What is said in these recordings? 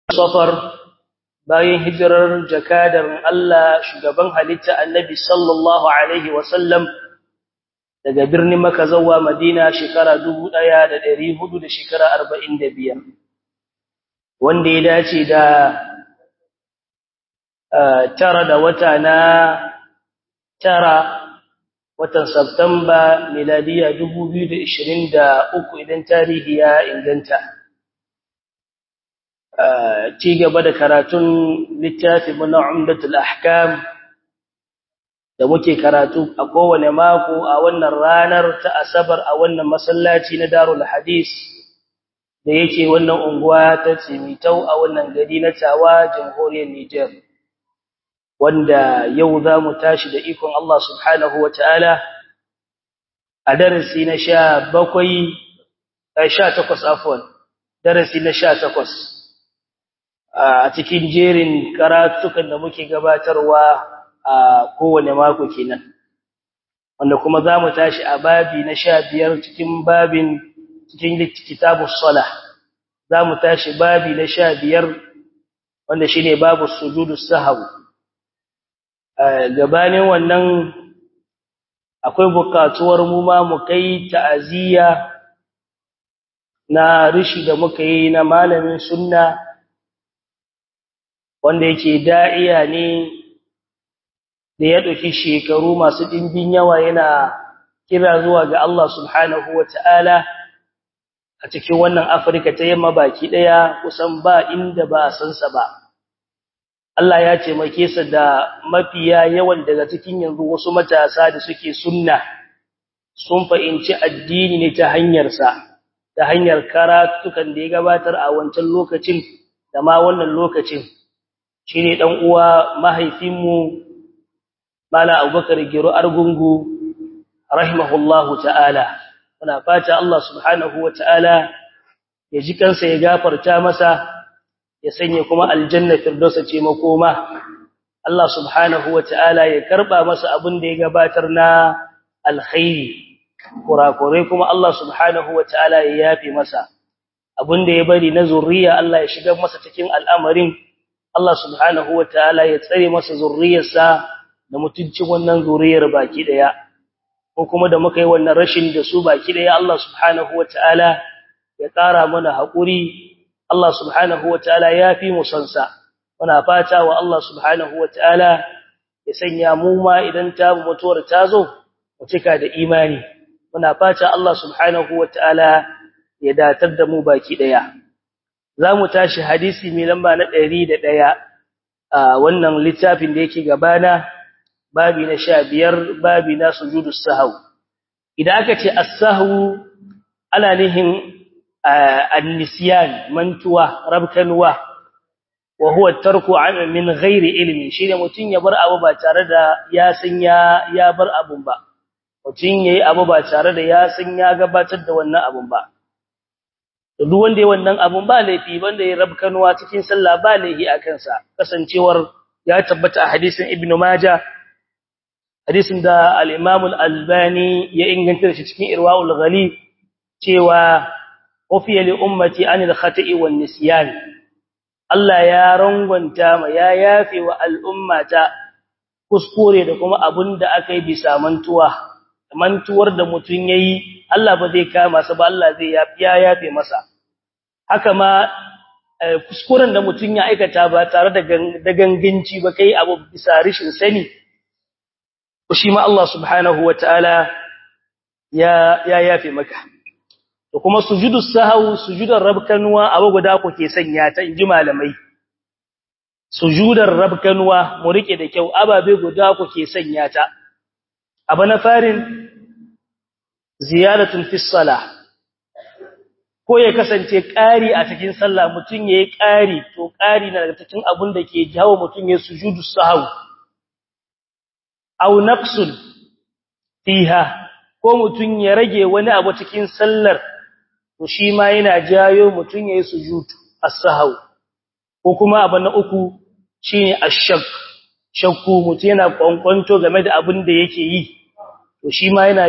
safar bayan hijirar jakadar Allah shugaban halitta annabi sallallahu alaihi wasallam daga birnin Makka zuwa Madina shekara 1400 da shekara 45 wanda ya dace da tara da wata na tara watan Satumba miladiya 2023 idan tarihi ya inganta ci gaba da karatun littafin na Umdatul Ahkam da muke karatu a kowane mako a wannan ranar ta Asabar a wannan masallaci na Darul Hadis da yake wannan unguwa ta Tsimitau a wannan gari na Tawa jamhuriyar Niger wanda yau za mu tashi da ikon Allah subhanahu wataala a darasi na 18 afwan darasi na 18 a cikin jerin karatukan da muke gabatarwa a kowane mako kenan wanda kuma zamu tashi a babi na 15 cikin kitabus salah zamu tashi babi na 15 wanda shine babu sujudus sahwi gabanin wannan akwai bukatuwar mu ma mu kai ta'aziyya na rishi da muka yi na malamin sunna wanda yake da'iya ne da ya dauki shekaru masu dimbin yawa yana kira zuwa ga Allah subhanahu wataala a cikin wannan Afirka ta yamma baki daya kusan ba inda ba san sa ba Allah ya taimake sa da mafiya yawan daga cikin yanzu wasu matasa da suke sunna sun fahimci addini ne ta hanyar sa ta hanyar karatukan da ya gabatar a wancan lokacin da ma wannan lokacin shine dan uwa mahaifinmu Mala Abubakar Giro Argungu rahimahullahu ta'ala muna fata Allah subhanahu wataala ya ji kansa ya gafarta masa ya sanya kuma aljanna firdausa ce makoma Allah subhanahu wataala ya karba masa abin da ya gabatar na alkhairi kurakurai kuma Allah subhanahu wataala ya yafi masa abin da ya bari na zuriya Allah ya shigar masa cikin al'amarin Allah subhanahu wataala ya tsare masa zuriyarsa da mutuncin wannan zuriyar baki daya ko kuma da muka yi wannan rashin da su baki daya Allah subhanahu wataala ya ƙara mana haƙuri Allah subhanahu wataala ya fi mu sansa muna fata wa Allah subhanahu wataala ya sanya mu ma idan ta mutuwar ta zo mu cika da imani muna fata Allah subhanahu wataala ya datar da mu baki daya zamu tashi hadisi mai lamba na 101 a wannan littafin da yake gabana babi na 15 babi na sujudus sahw idan aka ce as-sahwu ana nihin an-nisyan mantuwa rabkanwa wa huwa tarku min ghairi ilmi shine mutun ya bar abu ba tare da ya san ya bar abun ba mutun yayi abu ba tare da ya san ya gabatar da wannan abun ba duk wanda yayi wannan abun ba laifi wanda yayi rabkanwa cikin sallah ba laifi akan sa kasancewar ya tabbata a hadisin Ibn Majah hadisin da al-Imam al-Albani ya inganta shi cikin Irwaul Ghalib cewa ufiya li ummati anil khata'i wan nisyan Allah ya rangwanta ma ya yafe wa al'ummata kuskure da kuma abinda akai bisa mantuwar da mutun yayi Allah ba zai kama sa ba Allah zai yafe masa haka ma kuskuren da mutun ya aikata ba tare da ganganci ba kai abu bisa rishin sani shi ma Allah subhanahu wataala ya yafe maka to kuma sujudus sahwi sujudar rabkanwa abu guda ku ke sanya ta inji malamai sujudar rabkanwa mu rike da kyau ababe guda ku ke sanya ta abu na farin ziyaratun fi salah ko ya kasance ƙari a cikin sallah mutun yayi ƙari to ƙari na daga cikin abun da ke jawo mutun ya sujudus sahwi aw naqsul fiha ko mutun ya rage wani abu cikin sallar to shi ma yana jayo mutun yayi sujud as-sahw ko kuma abu na uku shine ash-shak shakku mutun yana kwankwanto game da abin da yake yi to shi ma yana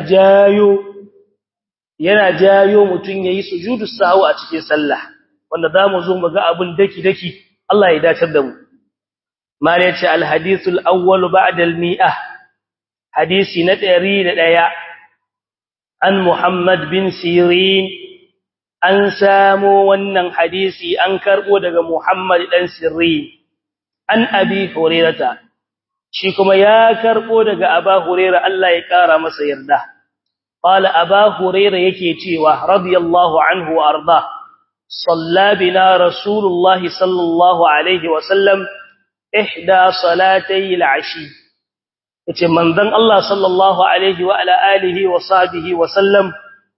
jayo mutun yayi sujudus sahw a cikin sallah wanda zamu zo mu ga abin daki Allah ya dace da mu mal yace al hadithul awwal ba'da al mi'ah hadisi na 101 an Muhammad bin Sirin an samu wannan hadisi an karbo daga Muhammad dan Sirin an Abi Hurairah shi kuma ya karbo daga Abu Hurairah Allah ya kara masa yarda qala Abu Hurairah yake cewa radiyallahu anhu wa arda salla bina rasulullah sallallahu alaihi wa sallam ihda salatay al-ashi yace manzon Allah sallallahu alaihi wa ala alihi wa sahbihi wa sallam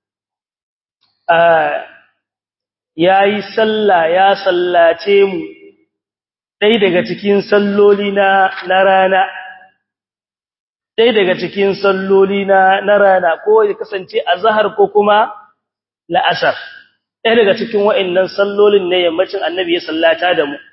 yayi sallah ya sallace mu dai daga cikin salloli na rana dai daga cikin salloli na rana ko ya kasance azhar ko kuma la'asar dai daga cikin wa'annan sallolin ne yammacin annabi ya sallata da mu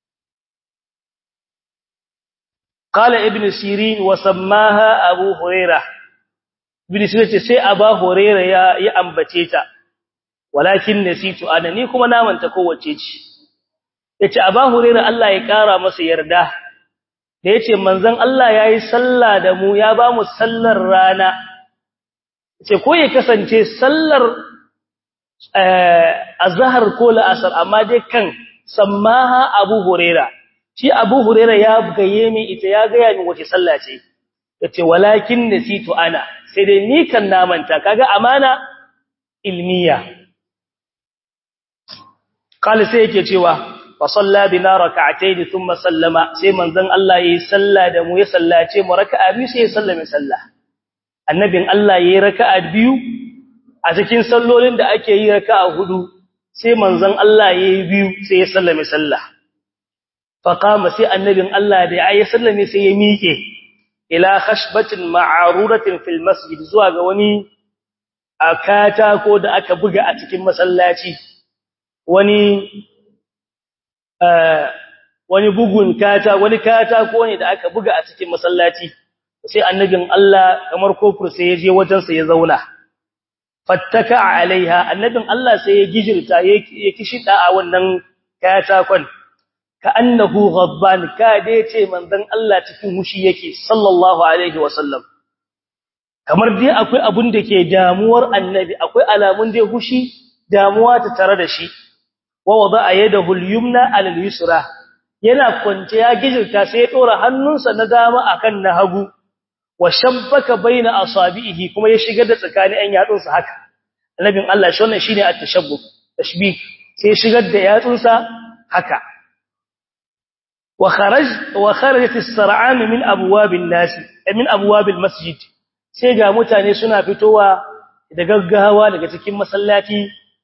qala ibn sirin wa sammaha abu hurairah ibn sirin ce sai abu hurairah ya ambace ta walakin nasitu ana ni kuma na manta kowace ce yace Abu Hurairah Allah ya kara masa yarda da yace manzon Allah yayi sallah da mu ya ba mu sallar rana yace ko ya kasance sallar azhar ko la'asar amma dai kan sammaha Abu Hurairah shi Abu Hurairah ya gaye mi ita ya ga ya mi wace sallah ce yace walakin nasitu ana sai dai ni kan na manta kaga amana ilmiya قال sai yake cewa fa salla bina rak'atayn thumma sallama sai manzon Allah yayi salla da mu ya sallace mu raka'a biyu sai ya sallame sallah annabin Allah yayi raka'a biyu a cikin sallolin da ake yi raka'a hudu sai manzon Allah yayi biyu sai ya sallame sallah fa qama sai annabin Allah da ya sallame sai ya miƙe ila khashbatin ma'aruratin fil masjid zuwa ga wani akata ko da aka buga a cikin masallaci wani bugun wani katako ne da aka buga a cikin masallaci sai annabin Allah kamar kofur sai ya je wajen sa ya zauna fattaka alaiha annabin Allah sai ya gijirta ya kishida a wannan katakon ka annahu ghadban ka dai ce manzon Allah cikin hushi yake sallallahu alaihi wasallam kamar dai akwai abun da ke damuwar annabi akwai alamun dai hushi damuwa ta tare da shi wa wada yadahu al-yumna ala al-yusra yana kwance ya gijirta sai ya dora hannunsa na dama akan na hagu wa shabbaka baina asabihi kuma ya shigar da tsakanin an yatsunsa haka annabin Allah shi wannan shine at-tashabbuk tashbih sai shigar da yatsunsa haka wa kharajat as-sar'an min abwab an-nas min abwab al-masjid sai ga mutane suna fitowa da gaggawa daga cikin masallaci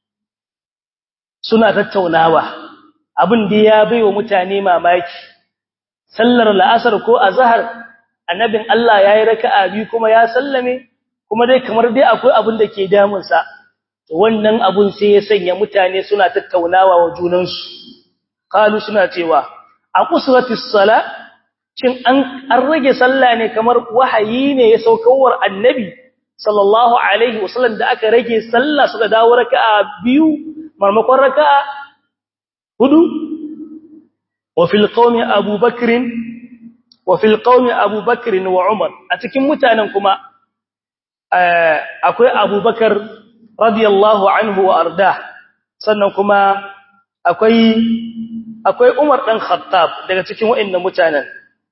suna tattaunawa abin da ya baiwa mutane mamaki sallar la'asar ko azhar annabin Allah yayi raka'a biyu kuma ya sallame kuma dai kamar dai akwai abin da ke damun sa wannan abun sai ya sanya mutane suna tattaunawa wa junansu qalu suna cewa aqusratis sala shin an rage sallah ne kamar wahayi ne ya saukawar annabi sallallahu alaihi wasallam da aka rage sallah suka dawo raka'a biyu marmakon raka'a hudu wa fil qaumi abubakr wa umar a cikin mutanen kuma akwai abubakar radiyallahu anhu wa arda sannan kuma akwai umar dan khattab daga cikin waɗannan mutanen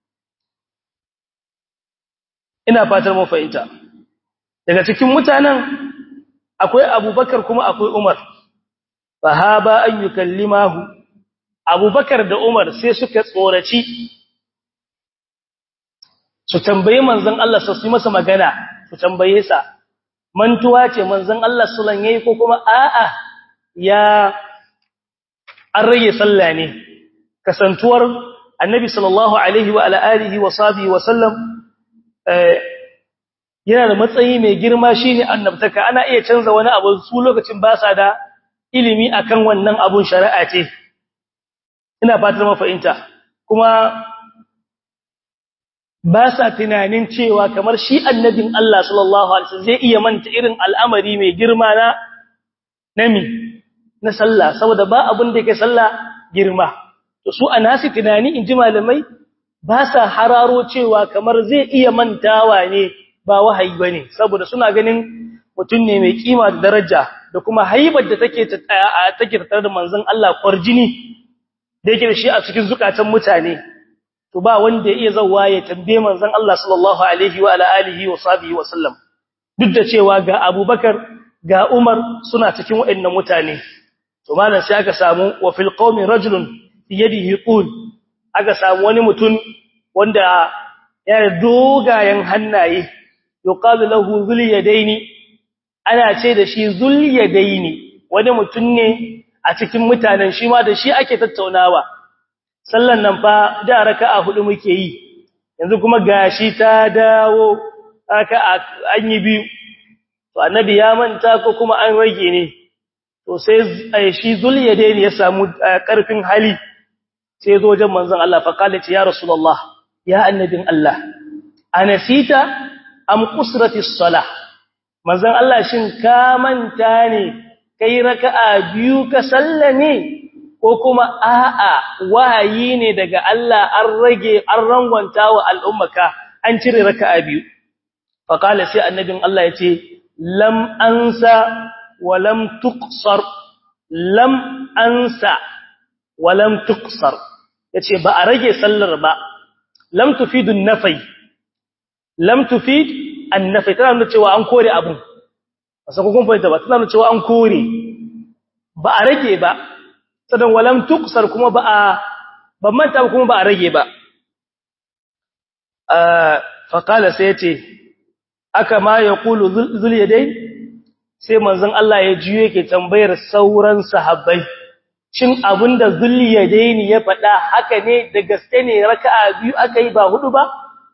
ina fatar mu fahimta daga cikin mutanen akwai abubakar kuma akwai umar fahaba an yukallimahu abubakar da umar sai suka tsoraci su tambaye manzon Allah sai su masa magana su tambaye sa mantuwa ce manzon Allah sallan yayi ko kuma a'a ya an rage sallah ne kasantuwar annabi sallallahu alaihi wa ala alihi wa sahbihi wa sallam yana da matsayi mai girma shine annabtaka ana iya canza wani abu su lokacin ba sa da ilimi akan wannan abun shari'a ce ina fatar mafahimta kuma ba sa tunanin cewa kamar shi annabin Allah sallallahu alaihi wasallam zai iya manta irin al'amari mai girma na sallah saboda ba abun da yake sallah girma to su anasi tunani inji malamai ba sa hararo cewa kamar zai iya mantawa ne ba wahayi bane saboda suna ganin mutun ne mai kima da daraja da kuma haibar da take tattare da manzon Allah kwarjini da yake da shi a cikin zukatan mutane to ba wanda ya iya zawa ya tambaye manzon Allah sallallahu alaihi wa ala alihi wa sahbihi wa sallam duk da cewa ga Abubakar ga Umar suna cikin waɗannan mutane to malam sai aka samu wa fil qaumi rajulun yadihi qul aka samu wani mutum wanda ya dogayen hannaye yuqalu lahu zul yadaini ana ce da shi zul yadaini wani mutum ne a cikin mutanen shi ma da shi ake tattaunawa sallan nan fa da raka'a hudu muke yi yanzu kuma gashi ta dawo raka'a an yi biyu to annabi ya manta ko kuma an rage ne to sai shi zul yadaini ya samu karfin hali sai zo wajen manzon Allah fa kale ya rasulullah ya annabin Allah anasita am qusratis salah manzon Allah shin ka manta ne kai raka'a biyu ka sallame ko kuma a'a wahayi ne daga Allah an rage an rangwanta wa al'ummaka an cire raka'a biyu fa kale sai annabin Allah yace lam ansa wa lam tuqsar lam ansa wa lam tuqsar yace ba a rage sallar ba lam tufidu an-nafy lam tufid an-nafy tana nuna cewa an kore abun sai kun fahimta ba tana nuna cewa an kore ba a rage ba sadan walam tuqsar kuma ba manta kuma ba a rage ba fa qala sai yace aka ma yaqulu zul yadayn sai manzon Allah ya jiyo yake tambayar sauran sahabbai shin abinda zul yadayn ya faɗa haka ne da gaske ne raka'a biyu akai ba hudu ba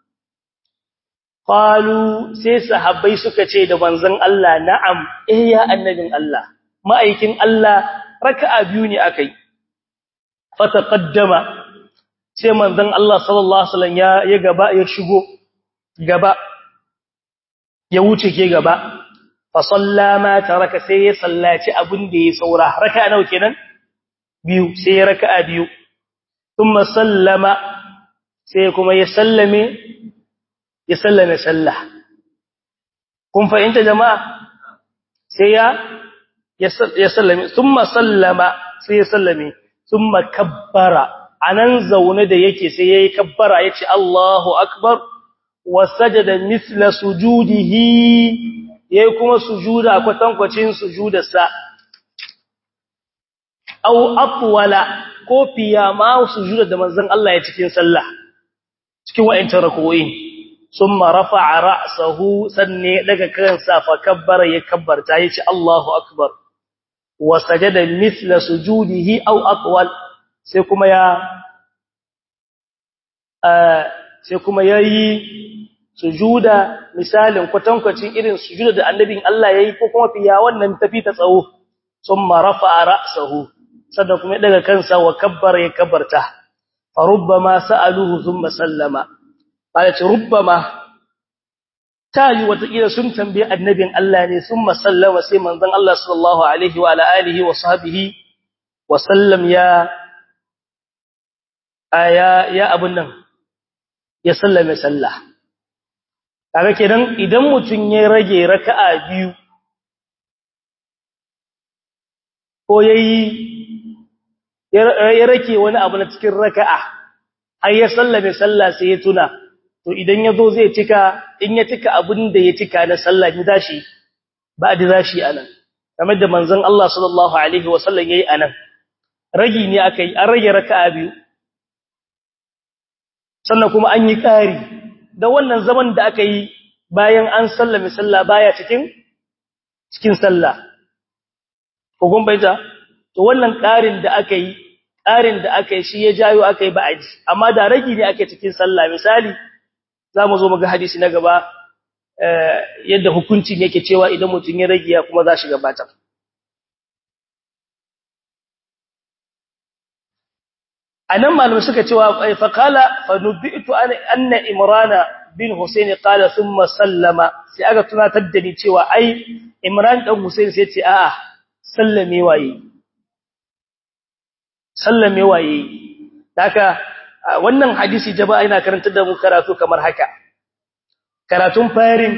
qalu sai sahabbai suka ce da manzon Allah na'am ya annabin Allah ma'aikin Allah raka'a biyu ne akai fataqaddama sai manzon Allah sallallahu alaihi wasallam ya gaba ya shigo gaba ya wuce ke gaba fa sallama taraka sai ya sallaci abin da ya saura raka'a nawa kenan biyu sai raka'a biyu thumma sallama sai kuma ya sallame sallah kun fahimta jama'a sai ya sallame thumma sallama sai ya sallame thumma kabbara anan zaune da yake sai yayi kabbara yace Allahu akbar wa sajada mithla sujudihi yayi kuma sujuda kwatankwacin sujudarsa aw atwala ko fiya ma sujuda da manzon Allah ya cikin sallah cikin wa'antan rak'o'in summa rafa'a ra'sahu sanne daga kansa fa kabbara ya kabbarta yace Allahu akbar wa sajada mithla sujudihi aw atwal sai kuma yayi sujuda misalin kwatankwacin irin sujuda da annabin Allah yayi ko kuma fiya wannan tafi ta tsawo summa rafa'a ra'sahu sannan kuma daga kansa wa kabbara ya kabbarta fa rubbama sa'aluhu thumma sallama ce rubbama tayi wata kila sun tambaye annabin Allah ne thumma sallama sai manzon Allah sallallahu alaihi wa alihi wa sahbihi wa sallam ya abun nan ya sallame sallah kaga kenan idan mutun ya rage raka'a biyu ko ya rake wani abu na cikin raka'a har ya sallame sallah sai ya tuna to idan yazo zai tika in ya tika abin da ya tika na sallah ni dashi ba da dashi anan kamar da manzon Allah sallallahu alaihi wasallam yayi anan ragi ne akai an rage raka'a biyu sannan kuma an yi ƙari da wannan zaman da aka yi bayan an sallame sallah baya cikin sallah ko gumbaita to wannan ƙarin da aka yi shi ya jayo aka yi ba'aji amma da ragi ne ake cikin sallah misali zamu zo mu ga hadisi na gaba yadda hukuncin yake cewa idan mutun ya rage ya kuma za shi gabatar anan malamai suka cewa fa qala fa nubitu anna imrana bin husayn qala thumma sallama sai aka tunatar da ni cewa ai imran dan husayn sai ce a'a sallame waye haka wannan hadisi jama'a yana karantar da mu karatu kamar haka karatun farin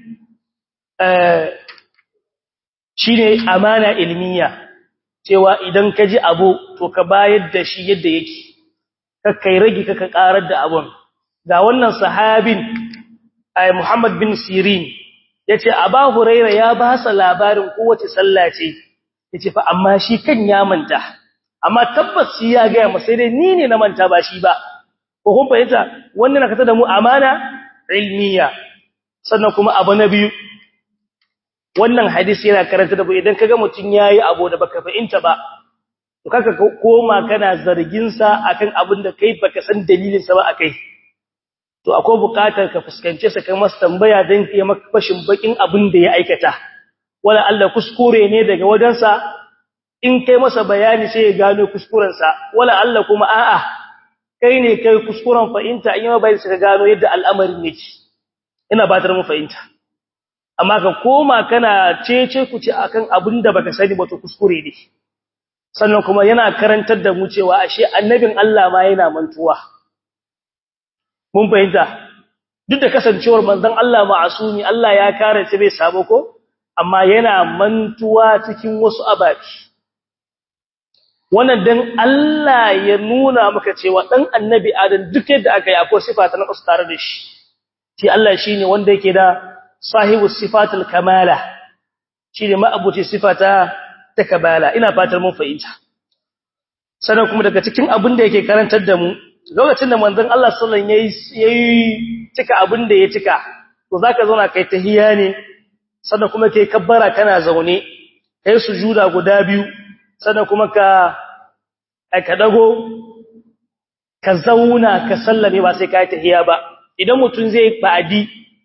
shine amana ilmiya cewa idan ka ji abu to ka bayar da shi yadda yake kakkai rage kaka karar da abun ga wannan sahabin Muhammad bin Sirin yace Abu Hurairah ya ba sa labarin kowace sallah ce yace fa amma shi kan ya manta amma tabbas shi ya ga masa dai ni ne na manta ba shi ba ko kun fahimta wannan nakata da mu amana ilmiya sannan kuma abu na biyu wannan hadisi yana karanta da idan kaga mutun yayi abu da baka fahimta ba to kaka koma kana zargin sa akan abin da kai baka san dalilin sa ba akai to akwai bukatar ka fuskance sa kai masa tambaya dan kai maka fashin bakin abin da ya aikata wala Allah kuskure ne daga wajensa in kai masa bayani sai ya gano kuskuren sa wala Allah kuma a'a kai ne kai kuskuren fahimta in ma bai sai ka gano yadda al'amarin yake ina batar mu fahimta amma ka koma kana cece ku ce akan abin da baka sani ba to kuskure ne sannan kuma yana karantar da mu cewa ashe annabin Allah ma yana mantuwa mun fahimta duk da kasancewar manzon Allah ma'asumi Allah ya kare shi bai sabo ko amma yana mantuwa cikin wasu ababi wannan dan Allah ya nuna maka cewa dan annabi Adam duk yadda aka yi akwai sifa ta nasu tare da shi shi Allah shine wanda yake da sahibu sifatul kamala shine ma'abuci sifata ta kamala ina fatar mun fahimta sannan kuma daga cikin abin da yake karantar da mu lokacin da manzon Allah sallallahu alaihi wasallam yayi cika abin da ya cika to zaka zauna kai tahiyya ne sannan kuma kai kabbara kana zaune kai sujuda guda biyu sannan kuma ka dago ka zauna ka sallame ba sai kai tahiyya ba idan mutun zai ba'adi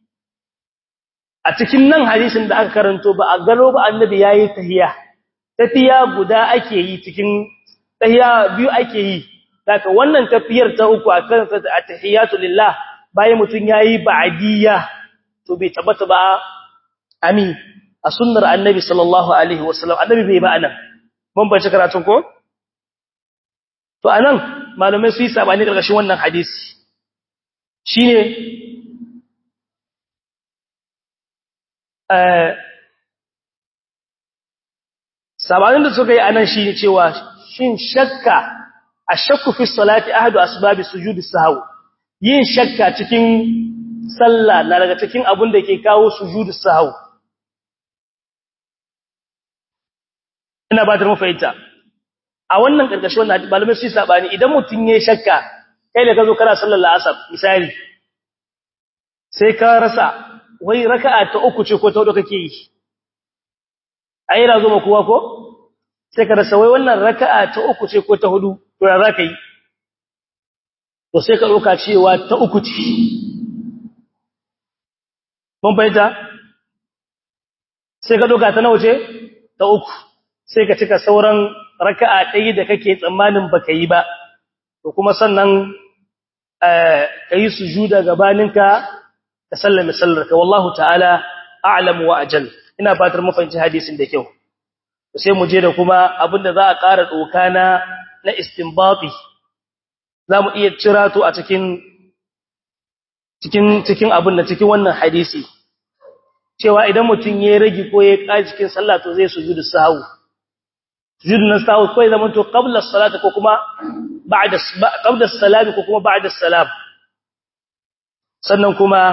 a cikin nan hadisin da aka karanto ba a gano ba annabi yayi tahiyya tafiya guda ake yi cikin tahiyya biyu ake yi daga wannan tafiyar ta uku akan at-tahiyatu lillah bayan mutun yayi ba'diyya to bai tabbata ba amin a sunnar annabi sallallahu alaihi wasallam annabi bai ba anan mun bace karatun ko to anan malamai su yi sabani karkashin wannan hadisi shine sabanin da suka yi anan shine cewa shin shakka ashakku fi salati ahadu asbabi sujudi sahwi yin shakka cikin sallah na daga cikin abun da ke kawo sujudi sahwi ina ba ta mu fahimta a wannan karkashin wannan malamai su sabani idan mutun yayin shakka kai da kazo kana sallar asar misali sai ka rasa wai raka'a ta uku ce ko ta hudu kake yi ai razo ma kowa ko sai ka rasa wai wannan raka'a ta uku ce ko ta hudu to ya zaka yi to sai ka doka cewa ta uku ce mun bayyana sai ka doka ta nawa ce ta uku sai ka cika sauran raka'a ɗaya da kake tsammanin baka yi ba to kuma sannan kai sujuda gabaninka ka sallame sallarka wallahu ta'ala a'lamu wa ajal ina fatar mu fahimci hadisin da kyau sai mu je da kuma abinda za a ƙara doka na istinbati zamu iya cirato a cikin abin da cikin wannan hadisi cewa idan mutun ya rage ko ya ƙa cikin sallah to zai sujudu sahwi sujudu na sahwi ko zaman to qabla as-salati ko kuma ba'da qabla as-salam ko kuma ba'da as-salam sannan kuma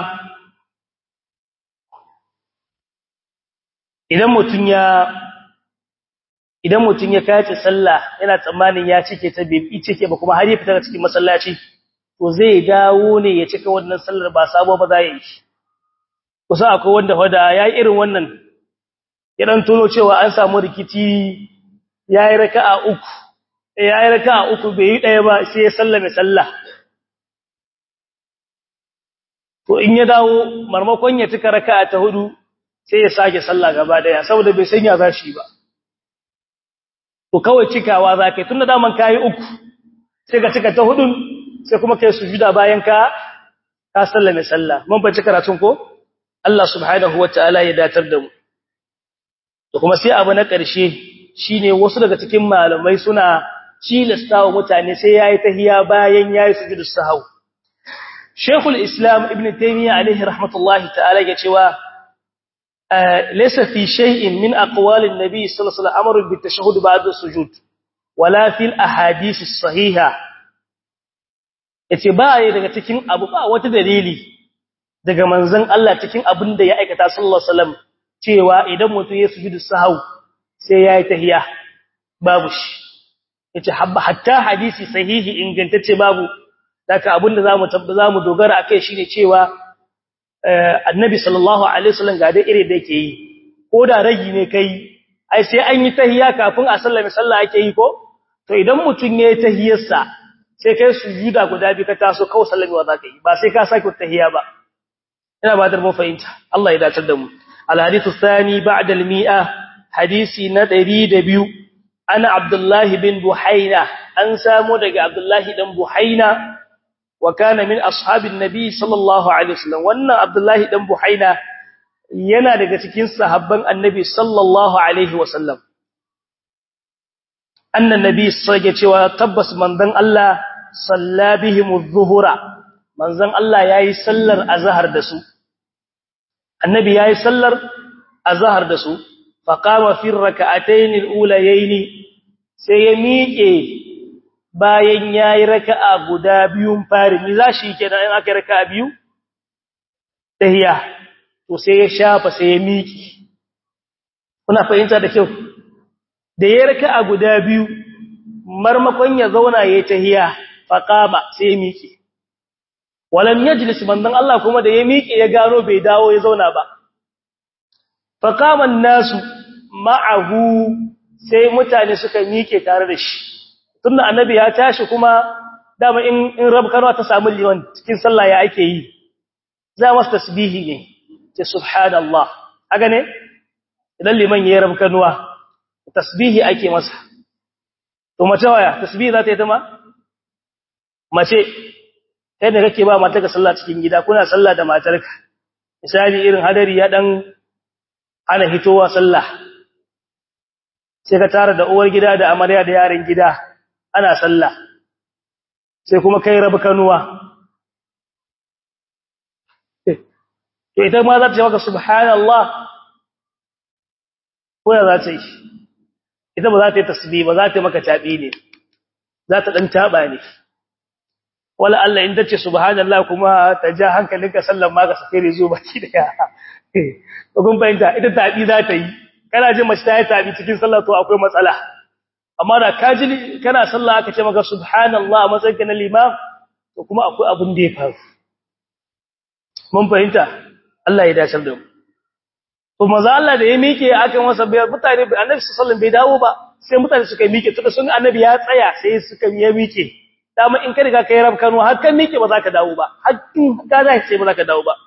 idan mutun ya kace sallah yana tsammanin ya cike ta bai cike ba kuma har ya fita cikin masallaci to zai dawo ne ya cika wannan sallar ba sabo ba zai yi kusa akwai wanda hoda yayi irin wannan ya dan tono cewa an samu rikici yayi raka'a uku bai yi daya ba sai ya sallame sallah to in ya dawo marmakon ya cika raka'a ta hudu sai ya sake sallah gaba daya saboda bai sanya zashi ba to kawai cikawa zakai tunda daman kai uku sai ka cika ta hudun sai kuma kai sujuda bayan ka sallame sallah mun bace karatun ko Allah subhanahu wataala ya datar da mu to kuma sai abu na ƙarshe shine wasu daga cikin malamai suna cilastawa mutane sai yayi tahiyya bayan yayi sujudu sahwi Sheikhul Islam Ibn Taymiyyah alayhi rahmatullahi ta'ala ya cewa laysa fi shay'in min aqwalin nabiy sallallahu alaihi wasallam amru bit tashahhud ba'da sujud wala fil ahadith as-sahiha yace ba yayi daga cikin abu ba wata dalili daga manzon Allah cikin abin da ya aikata sallallahu alaihi wasallam cewa idan mutum ya sujudu sahwi sai yayi tahiyya babu shi yace hatta hadisi sahihi ingantacce babu daga abinda zamu dogara akai shine cewa annabi sallallahu alaihi wasallam ga da ire da yake yi ko da ragi ne kai ai sai an yi tahiyya kafin a sallame sallah ake yi ko to idan mutun yayi tahiyyarsa sai kai sujuda guda bi ka taso kawai sallamewa zaka yi ba sai ka sake tahiyya ba ina ba dar mu fahimta Allah ya dace da mu al-hadithu thani ba'da al-mi'a hadisi na 102 ana abdullahi bin buhaina an samu daga abdullahi dan buhaina wa kana min ashabin nabi sallallahu alaihi wasallam wannan abdullahi dan buhaina yana daga cikin sahabban annabi sallallahu alaihi wasallam annan nabi sage cewa tabbas manzon Allah salla bihim adh-dhuhra manzon Allah yayi sallar azhar da su annabi yayi sallar azhar da su faqama fi rak'atayn al-ulayayn sai ya miƙe bayan yayi raka'a guda biyun fari ni zashi kenan in aka raka'a biyu tahiyya to sai ya shafa sai ya miƙe kuna fahimta da kyau da yayi raka'a guda biyu marmakon ya zauna yayi tahiyya faqama sai ya miƙe walam yajlis mandan Allah kuma da ya miƙe ya gano bai dawo ya zauna ba faqama an-nasu ma'ahu sai mutane suka miƙe tare da shi tunda annabi ya tashi kuma dama in rabkarwa ta samu liman cikin sallah ya ake yi za masa tasbihi ne ce subhanallah aga ne idan liman yayi rabkarwa tasbihi ake masa to mace waya tasbihi za ta yi ta ma mace kai da kake ba matarka sallah cikin gida kuna sallah da matarka misali irin hadari ya dan ana hitowa sallah sai ka tare da uwar gida da amarya da yaran gida ana sallah sai kuma kai rabu kanuwa to ita ma za ta ce maka subhanallah ko ya za ta yi ita ba za ta yi tasbih ba za ta yi maka tabi ne za ta dan taba ne wala Allah in tace subhanallah kuma ta ja hankalinka sallan ma ka sake rizo baki daya ko kun fahimta ita tabi za ta yi kana jin mace ta yi tabi cikin sallah to akwai matsala amma da kaji kana sallah aka ce maka subhanallah matsayin na limam to kuma akwai abin da ya faru mun fahimta Allah ya dace da mu to manzo Allah da ya miƙe aka masa bayar mutane annabi sallallahu alaihi wasallam bai dawo ba sai mutane suka miƙe tunda sun annabi ya tsaya sai suka ya miƙe dama in ka riga kai rabkanu har kan miƙe ba za ka dawo ba hakkin ka za ce ba za ka dawo ba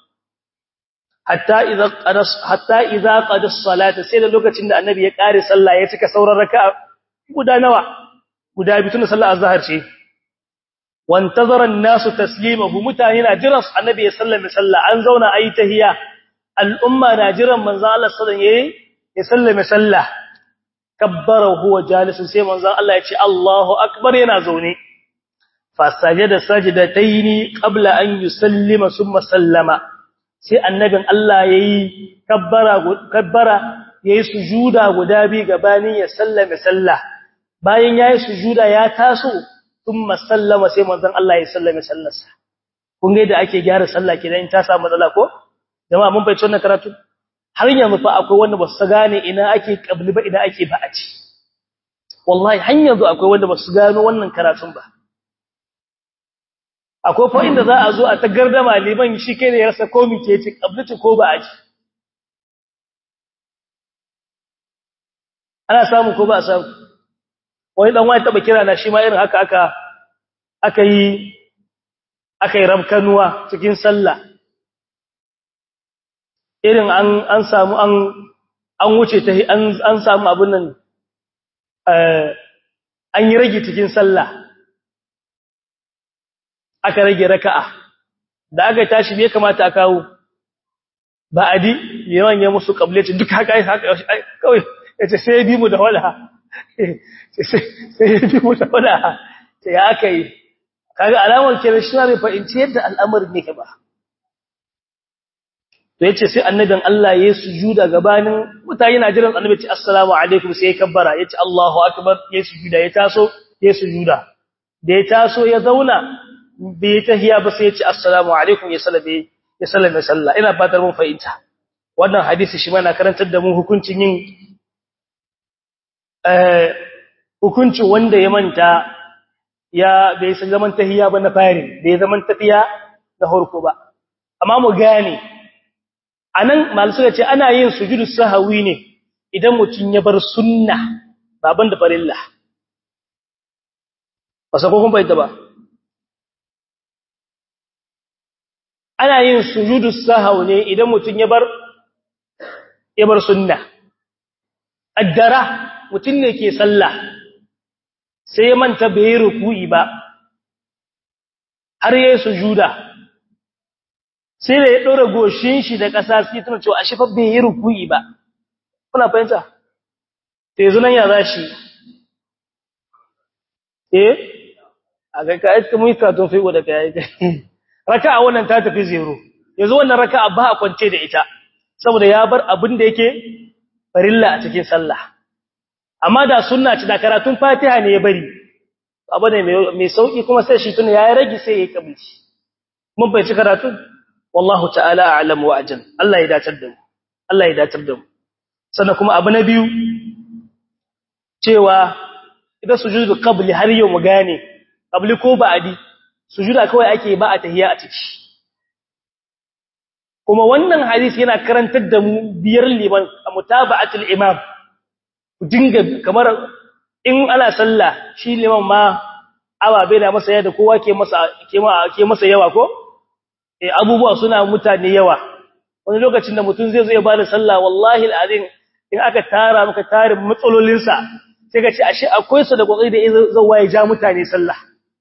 hatta idza qada as-salata sai da lokacin da annabi ya kare sallah ya cika sauran raka'a guda nawa guda biyu tun sallar azhar ce wantazara an-nasu taslimahu mutane na jiran annabi ya sallame sallah an zauna ayi tahiyya al'umma na jiran manzo Allah sallallahu alaihi wasallam ya sallame sallah kabbara huwa jalisun sai manzo Allah ya ce Allahu akbar yana zaune fa sajada sajdataini qabla an yusallima thumma sallama sai annabin Allah yayi kabbara yayi sujuda guda bi gabanin ya sallame sallah bayan yayi sujuda ya taso thumma sallama sai manzon Allah ya sallame sallarsa kun ga da ake gyara sallah kidan in ta samu matsala ko jama'a mun bai wannan karatu har yanzu fa akwai wanda ba su gane ina ake kabli ba ina ake ba'aci wallahi har yanzu akwai wanda ba su gano wannan karatun ba akwai fa inda za a zo a tagardama liman shi kai ne ya rasa komi ke ce kabliti ko ba aji ana samu ko ba a samu wani dan wani taba kira na shi ma irin haka aka yi rabkanuwa cikin sallah irin an samu an wuce ta an samu abun nan an yi rage cikin sallah aka rage raka'a da aka tashi me kamata a kawo ba'adi yawan ya musu kableci duk haka kawai yace sai bi mu da wala sai ya bi mutu wada ta ya aka yi kaga alamar kenan shi ne fahimci yadda al'amarin yake ba to yace sai annabin Allah ya sujuda gabanin mutane na jiran annabi ce assalamu alaikum sai ya kabbara yace Allahu akbar ya sujuda ya taso ya sujuda da ya taso ya zauna bai tahiya ba sai ya ce assalamu alaikum ya sallame sallah ina fatar mun fahimta wannan hadisi shi ma na karantar da mu hukuncin yin hukuncin wanda ya manta ya bai san zaman tahiya ba na fari bai zaman tafiya na harko ba amma mu gane anan malamu suka ce ana yin sujudu sahwi ne idan mutun ya bar sunna baban da farilla wasa ko kun bayyana ba ana yin sujudu sahwi ne idan mutun ya bar sunna addara mutun ne ke sallah sai ya manta bai ruku'i ba har yayin sujuda sai da ya dora goshin shi da ƙasa sai tana cewa ashe fa bai ruku'i ba kuna fahimta sai zunan ya zashi aga ka aika mu ka to figo da kai raka'a wannan ta tafi zero yanzu wannan raka'a ba a kwance da ita saboda ya bar abin da yake farilla a cikin sallah amma da sunna ce da karatun Fatiha ne ya bari abu ne mai sauki kuma sai shi tuna ya rage sai ya kabili mun bai ci karatu wallahu ta'ala a'lam wa ajal Allah ya dacar da mu Allah ya dacar da mu sannan kuma abu na biyu cewa idan sujudu qabli har yau mu gane qabli ko ba'di sujuda kawai ake ba a tahiyya a ciki kuma wannan hadisi yana karantar da mu biyar liman mutaba'atul imam dinga kamar in ala sallah shi liman ma ababe da masa yadda kowa ke masa yawa ko abubuwa suna mutane yawa wani lokacin da mutum zai zo ya bada sallah wallahi alazim in aka tara maka tarin matsalolin sa sai ka ce ashe akwai su da kokari da zai waye ja mutane sallah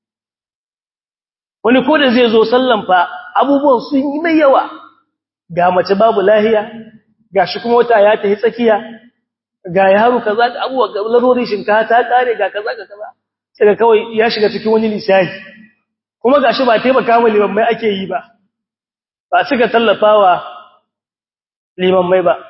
wani ko da zai zo sallan fa abubuwan sun yi mai yawa ga mace babu lahiya gashi kuma wata ya tafi tsakiya ga yaro kaza da abuwa ga larori shinkafa ta kare ga kaza ga kaza sai ga kawai ya shiga cikin wani lissafi kuma gashi ba taimaka wa liman mai ake yi ba ba suka tallafawa liman mai ba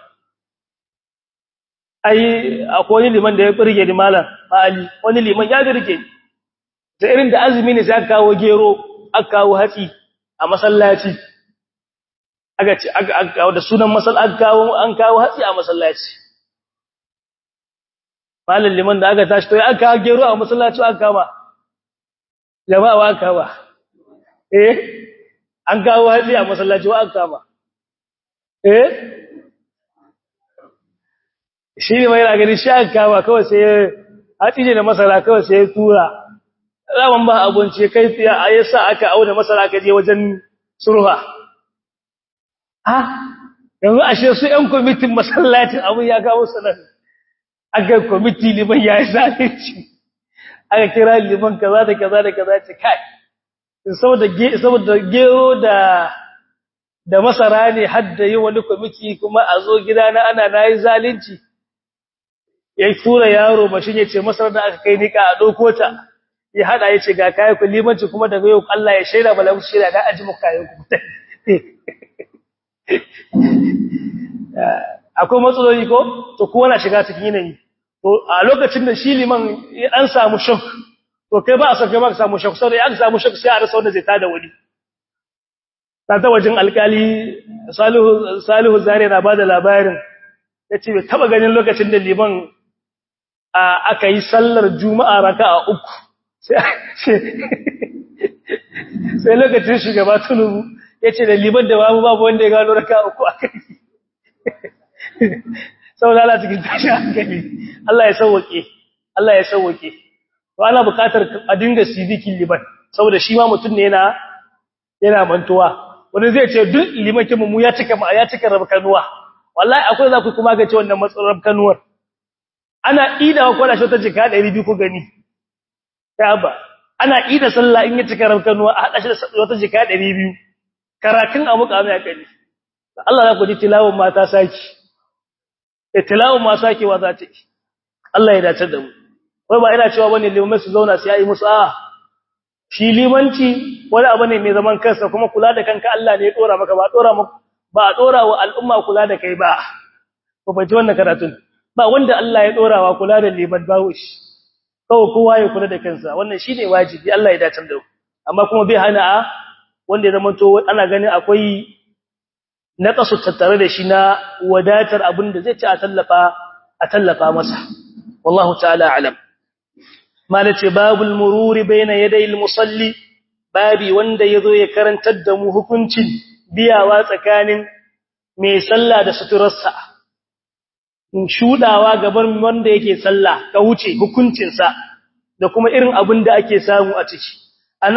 ai akwai wani liman da ya burge ni malam ali wani liman ya burge da irin da azumi ne sai aka kawo gero aka kawo hatsi a masallaci aka ce aka da sunan masallaci an kawo hatsi a masallaci malam liman da aka tashi to ya aka gero a masallaci aka kama jama'a wa aka ba an kawo hatsi a masallaci wa aka kama shi ne mai ragari shi aka kama kawai sai hatsi ne da masara kawai sai ya tura rawan ba abinci kai tsiya a yasa aka auna masara ka je wajen surha yanzu ashe su ƴan kwamitin masallacin abin ya kawo sanar aka kwamiti liman ya yi zalunci aka kira liman kaza da kaza da kaza ce kai saboda gero da masara ne hadda yi wani kwamiti kuma a zo gidana ana na yi zalunci ya tura yaro mashin ya ce masara da aka kai nika a ɗauko ta ya haɗa ya ce ga kayan ku limanci kuma daga yau Allah ya shaida bala ku shaida na aji mu kayan ku akwai matsaloli ko to kowa na shiga cikin yanayi to a lokacin da shi liman an samu shock to kai ba a sauke ba ka samu shock sai an samu shock sai a rasa wanda zai tada wani ta wajen alkali salihu zare na bada labarin yace bai taba ganin lokacin da liman aka yi sallar juma'a raka'a uku sai lokacin shugaba tunubu yace da liman da babu wanda ya gano raka'a uku akai saboda Allah cikin tashi hankali Allah ya sauke to ana buƙatar a dinga sidikin liman saboda shi ma mutum ne yana mantuwa wani zai ce duk liman kin mu ya cika rabkanuwa wallahi akwai za ku kuma ga ce wannan matsalar rabkanuwar ana ida ko da shi ta jika 200 ku gani ba ana ida sallah in ya cika rabkanuwa a hada shi da wata jika 200 karatun a muka mai akali Allah ya ku ji tilawun mata saki tilawun ma sakewa za ta yi Allah ya dace da mu wai ba ina cewa bane limamai su zauna sai ayi musu shi limanci wani abu ne mai zaman kansa kuma kula da kanka Allah ne ya dora maka ba a dora wa al'umma kula da kai ba ko bai ji wannan karatun ba wanda Allah ya dora wa kula da liman bawo shi kawai kowa ya kula da kansa wannan shine wajibi Allah ya dace da mu amma kuma bai hana wanda ya zama to ana ganin akwai naqasu tattare da shi na wadatar abin da zai ci a tallafa masa wallahu ta'ala alam malace babul mururi baina yadayil musalli babi wanda yazo ya karantar da mu hukuncin biyawa tsakanin mai sallah da suturarsa shudawa gaban wanda yake sallah ka wuce hukuncin sa da kuma irin abin da ake samu a ciki an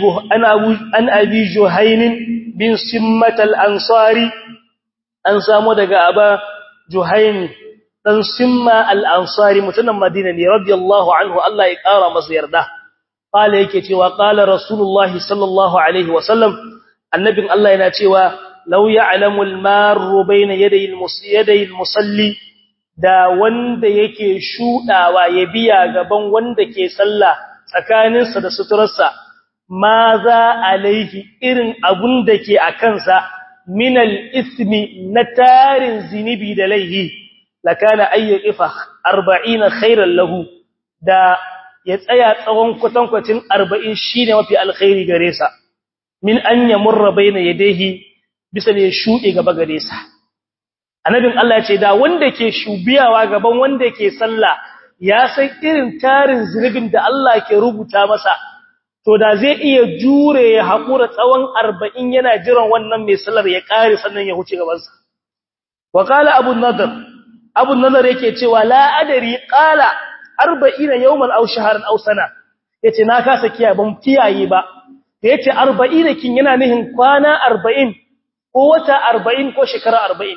abi juhayn bin simmat al-ansari an samu daga aba juhayn dan simma al-ansari mutumin madina ne radiyallahu anhu Allah ya kara masa yarda qala yake cewa qala rasulullahi sallallahu alaihi wasallam annabin Allah yana cewa law ya'lamu al-marru bayna yaday al-musalli da wanda yake shudawa ya biya gaban wanda ke sallah tsakaninsa da suturarsa ma za alaihi irin abun da ke akansa min al-ithmi na tarin zinibi da laihi lakana ayyifa 40 khairan lahu da ya tsaya tsawon kwatankwacin 40 shine mafi alkhairi gare sa min an yamurra baina yadayhi bisa ne shude gaba gare sa annabin Allah ya ce da wanda ke shubiyawa gaban wanda ke sallah ya san irin tarin zunubin da Allah ke rubuta masa to da zai iya jure ya hakura tsawon 40 yana jiran wannan mai sallar ya kare sannan ya huce gaban sa wa qala abu nadar yake cewa la adari qala 40 yawman aw shahran aw sana yace na kasa kiyaye ban kiyaye ba yace 40 kin yana nihin kwana 40 ko wata 40 ko shekara 40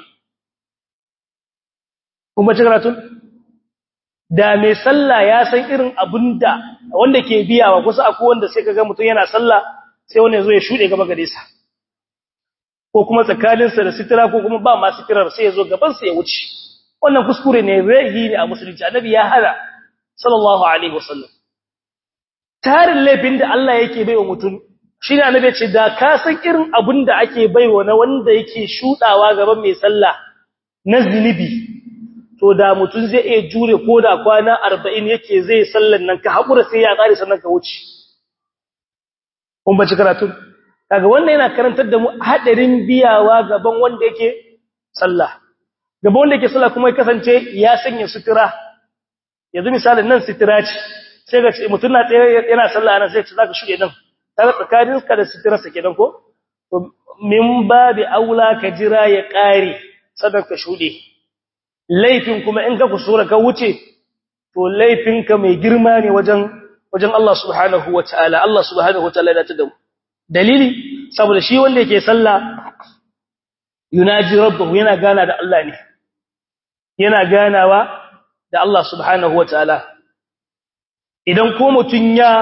kuma karatun da mai sallah ya san irin abunda wanda ke biyawa kusa akwai wanda sai kaga mutun yana sallah sai wani yazo ya shude gaba gare sa ko kuma tsakaninsa da sitira ko kuma ba ma sitirar sai yazo gaban sa ya wuce wannan kuskure ne rehi ne a musulunci annabi ya hada sallallahu alaihi wasallam tarin laifin da Allah yake baiwa mutum shine annabi ya ce da ka san irin abunda ake baiwa na wanda yake shudawa gaban mai sallah na zinubi to da mutum zai iya jure ko da kwana 40 yake zai sallan nan ka hakura sai ya kare sannan ka wuce kun bace karatu kaga wannan yana karantar da mu hadarin biyawa gaban wanda yake sallah gaban wanda yake sallah kuma ya kasance ya sanya sutura yanzu misalin nan sutura ce sai ga mutum na tsaye yana sallah nan sai zaka shuge nan kaga tsakaninka da suturarsa kenan ko to min babi aula ka jira ya kare sadaka shude laifin kuma in ka kusura ka wuce to laifinka mai girma ne wajen Allah subhanahu wataala Allah subhanahu wataala ya tada dalili saboda shi wanda yake sallah yunaji rabbahu yana gana da Allah ne yana ganawa da Allah subhanahu wataala idan ko mutun ya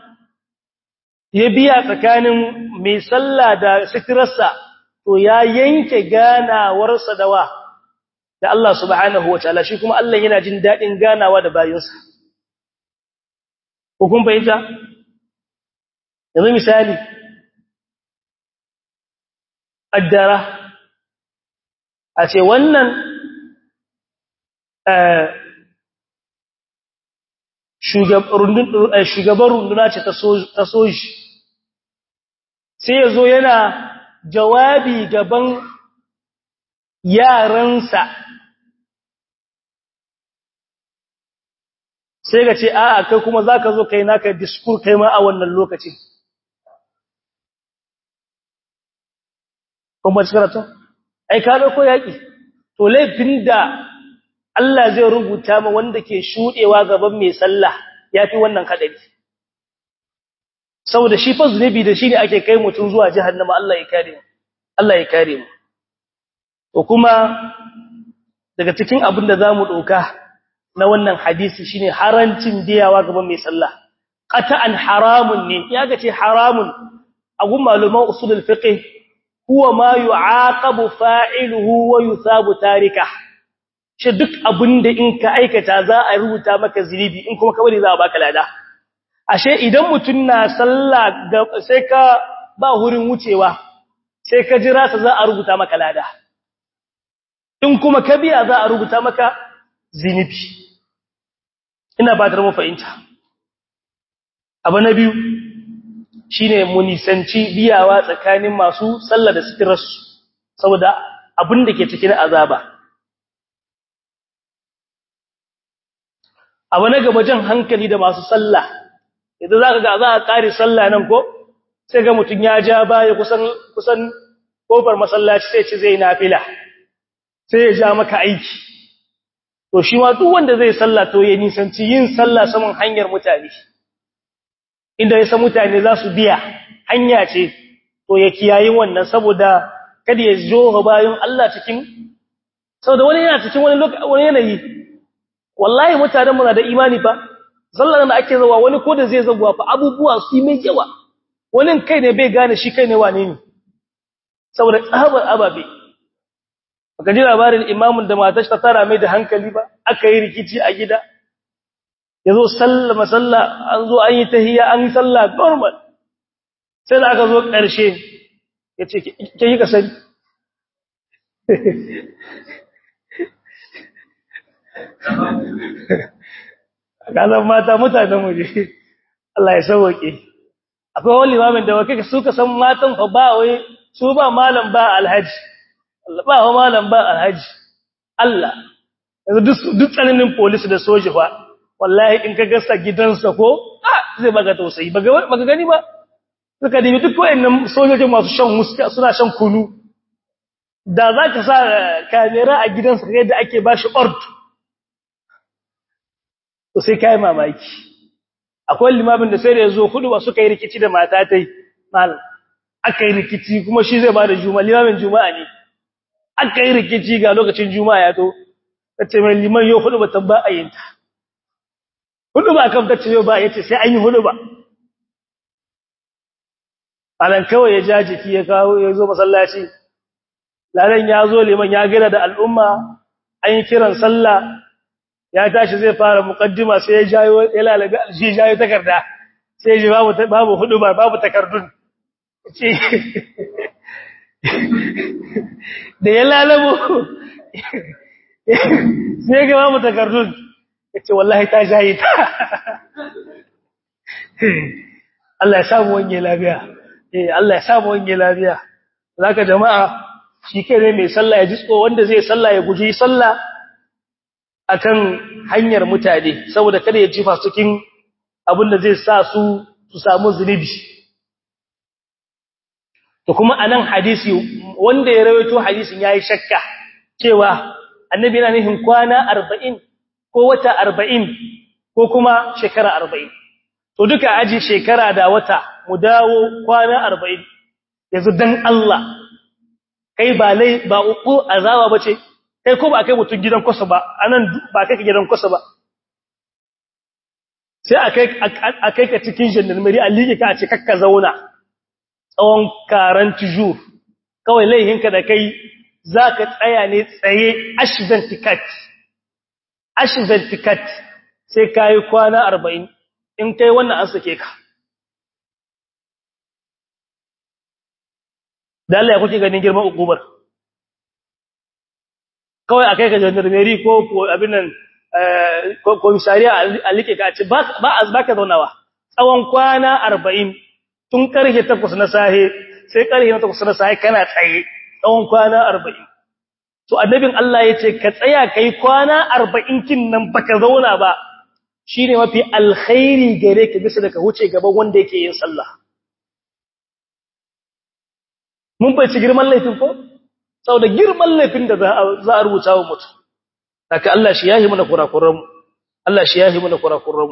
biya tsakanin mai sallah da sitirarsa to ya yanke ganawarsa da Allah subhanahu wataala shi kuma Allah yana jin dadin ganawa da bayinsa ko kun bayyana yanzu misali addara a ce wannan shugaban runduna ce ta soji sai ya zo yana jawabi gaban yaransa sai ga ce a'a kai kuma zaka zo kai naka discourse kai ma a wannan lokacin kuma tsarata ai kaga ko yaki to laifin da Allah zai rubuta ma wanda ke shudewa gaban mai sallah yafi wannan kadari saboda shi fa zunubi da shi ne ake kai mutun zuwa jahannama Allah ya kare mu to kuma daga cikin abin da zamu doka na wannan hadisi shine harancin diyawa gaban mai sallah qata'an haramun ne yaga ce haramun a gun maluman usulul fiqh huwa ma yu'aqabu fa'iluhu wa yusabu tarikah ce duk abinda in ka aikata za a rubuta maka zinubi in kuma ka bari za a baka lada ashe idan mutun na sallah sai ka ba hurin wucewa sai ka jira ta za a rubuta maka lada in kuma ka biya za a rubuta maka zinubi ina ba da mu fahimta abu na biyu shine munisanci biyawa tsakanin masu sallah da sitirarsu saboda abin da ke cikin azaba abu na gaba jan hankali da masu sallah idan zaka ga za a kare sallah nan ko sai ga mutun ya ja baya kusan kofar masallaci sai ce zai nafila sai ya ja maka aiki to shi ma duk wanda zai sallah to ya nisanci yin sallah saman hanyar mutane inda ya san mutane za su biya hanya ce to ya kiyaye wannan saboda kada ya zo bayan Allah cikin saboda wani yana cikin wani yanayi wallahi mutanen mu na da imani fa sallar da ake zawa wani ko da zai zagwa fa abubuwa su mai yawa wani kai ne bai gane shi kai ne wane ne saboda tsabar ababe baka ji labarin imamin da matar ta tara mai da hankali ba aka yi rikici a gida yazo sallama sallah an zo an yi tahiyya an yi sallah normal sai da aka zo ƙarshe yace ke yi ka sani kazan mata mutanen mu ne Allah ya sauke akwai wani limamin da wake suka san matan fa ba wai su ba malam ba alhaji Allah ba malam ba alhaji Allah yanzu duk tsananin police da soji fa wallahi in ka gasa gidansa ko zai baka tausayi baka gani ba suka dibi duk wayannan sojojin masu shan muska suna shan kunu da zaka sa kamera a gidansa yadda ake bashi order to sai kai mamaki akwai limamin da sai da yazo hudu ba suka yi rikici da mata tai malam aka yi rikici kuma shi zai bada juma'a limamin juma'a ne aka yi rikici ga lokacin juma'a ya to tace mai liman yo hudu ba tabba ayinta hudu ba kan tace yo ba yace sai an yi hudu ba alan kawai ya jajiki ya kawo ya zo masallaci laran ya zo liman ya gina da al'umma an yi kiran sallah ya tashi zai fara muqaddima sai ya jayo ya lalabi alji jayo takarda sai ji babu hudu ba babu takardun ce da ya lalabo sai ga babu takardun yace wallahi ta jayi ta Allah ya samu wange lafiya Allah ya samu wange lafiya zaka jama'a shi kare mai sallah ya jisko wanda zai sallah ya guji sallah akan hanyar mutane saboda kada ya jifa cikin abin da zai sa su samu zunubi to kuma anan hadisi wanda ya rawaito hadisin yayi shakka cewa annabi yana nufin kwana 40 ko wata 40 ko kuma shekara 40 to duka aji shekara da wata mu dawo kwana 40 yanzu dan Allah kai ba uku azaba bace kai ko ba kai mutun gidan kusa ba anan ba kai ka gidan kusa ba sai akai ka cikin jandarmeri allike ka a ce kakka zauna tsawon 40 jours kawai laihinka da kai zaka tsaya ne tsaye ashizan tikat sai kai kwana 40 in kai wannan an sake ka da Allah ya kuke ganin girman ukubar kawai akai ka jandarmeri ko abin nan komisariya alike ka ce ba ka zaunawa tsawon kwana 40 tun karfe 8 na sahe sai karfe 8 na sahe kana tsaye tsawon kwana 40 to annabin Allah yace ka tsaya kai kwana 40 kin nan baka zauna ba shine mafi alkhairi gare ka bisa da ka huce gaban wanda yake yin sallah mun bai ci girman laifin ko saboda girman laifin da za a rubuta wa mutum haka Allah shi yahi mana kurakuran Allah shi yahi mana kurakuran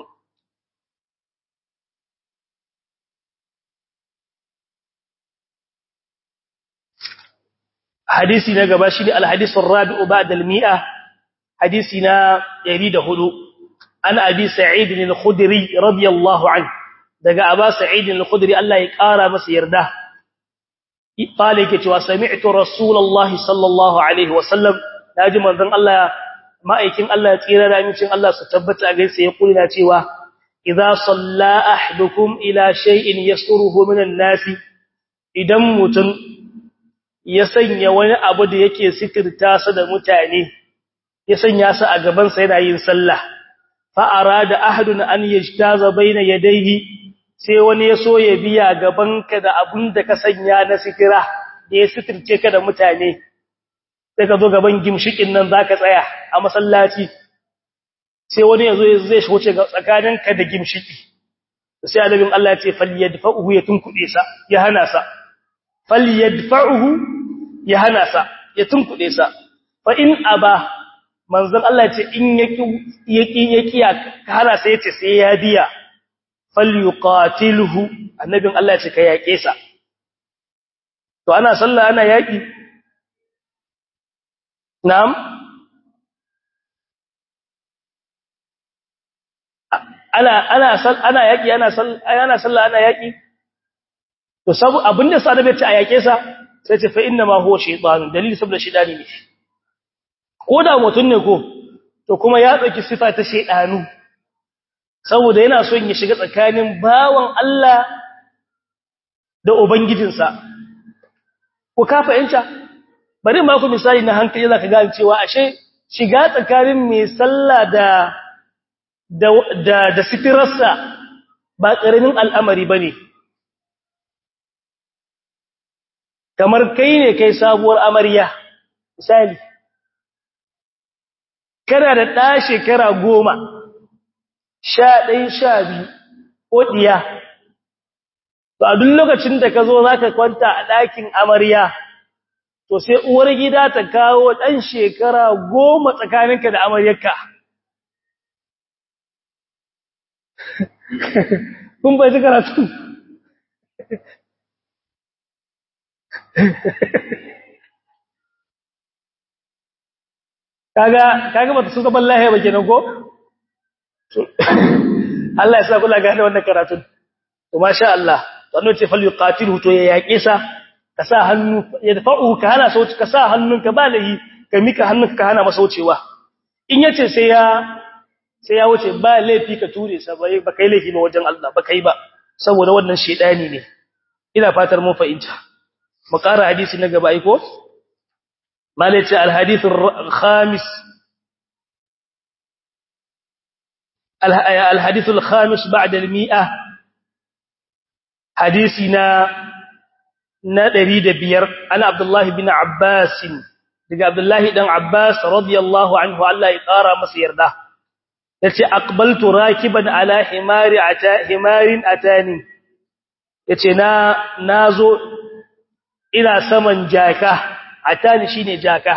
hadisi na gaba shi ne alhadith ar-rabi'u ba'da al-mi'a hadisi na 104 an abi sa'id al-khudri radiyallahu anhu daga aba sa'id al-khudri Allah ya kara masa yarda qala yake cewa sami'tu rasulullahi sallallahu alaihi wasallam naji manzon Allah ma'aikin Allah tsira da amincin Allah su tabbata a gaisa ya kula cewa idza salla ahadukum ila shay'in yasturuhu minan nasi idan mutum ya sanya wani abu da yake sitirta sa da mutane ya sanya sa a gaban sa yana yin sallah fa arada ahadun an yajtaza baina yadayhi sai wani ya so ya biya gaban ka da abun da ka sanya na sitira da ya sitirce ka da mutane sai ka zo gaban gimshikin nan zaka tsaya a masallaci sai wani yazo zai wuce tsakaninka da gimshiki sai annabin Allah ya ce falyadfa'uhu ya tunkude sa ya hana sa falyadfa'uhu ya hana sa ya tunkude sa fa in aba manzon Allah ya ce in yaki ka hana sa yace sai ya biya falyuqatilhu annabin Allah ya ce ka yake sa to ana sallah ana yaki na'am ana yaki ana sallah ana yaki to sabu abinda sadabe ta yake sa sai ce fa inna ma huwa shaytan dalili saboda shaytani ne ko da mutun ne ko to kuma ya dauki sifa ta shaytanu saboda yana so ya shiga tsakanin bawan Allah da ubangijinsa ko ka fahimta bari ma ku misali na hankali zaka ga cewa ashe shiga tsakanin mai sallah da sitirarsa ba ƙaramin al'amari ba ne, kamar kai ne kai sabuwar amarya, misali, kana da ɗa shekara 10, 11, 12, ko ɗiya, to a duk lokacin da ka zo za ka kwanta a ɗakin amarya, to sai uwar gida ta kawo ɗan shekara 10 tsakaninka da amaryarka. kun bai karatu kaga bata sun gaban lahiya ba kenan ko Allah ya sa kula gane wannan karatun to masha Allah wannan ce fal yuqatilu to ya yake sa ka sa hannu ya dafa'u ka hana sauci ka sa hannunka ba lahi ka mika hannunka ka hana masa wucewa in yace sai ya wuce ba laifi ka ture sa ba kai laifi ba wajen Allah ba kai ba saboda wannan shedani ne ina fatar mun fahimta mu ƙara hadisi na gaba ai ko malaci al-hadith al-khamis al-hadith al-khamis ba'da al-mi'ah hadisina na 105 ana Abdullah ibn Abbas daga Abdullah dan Abbas radiyallahu anhu Allah ya ƙara masa yarda yace aqbaltu rakiban ala himarin atani yace nazo ina saman jaka atani shine jaka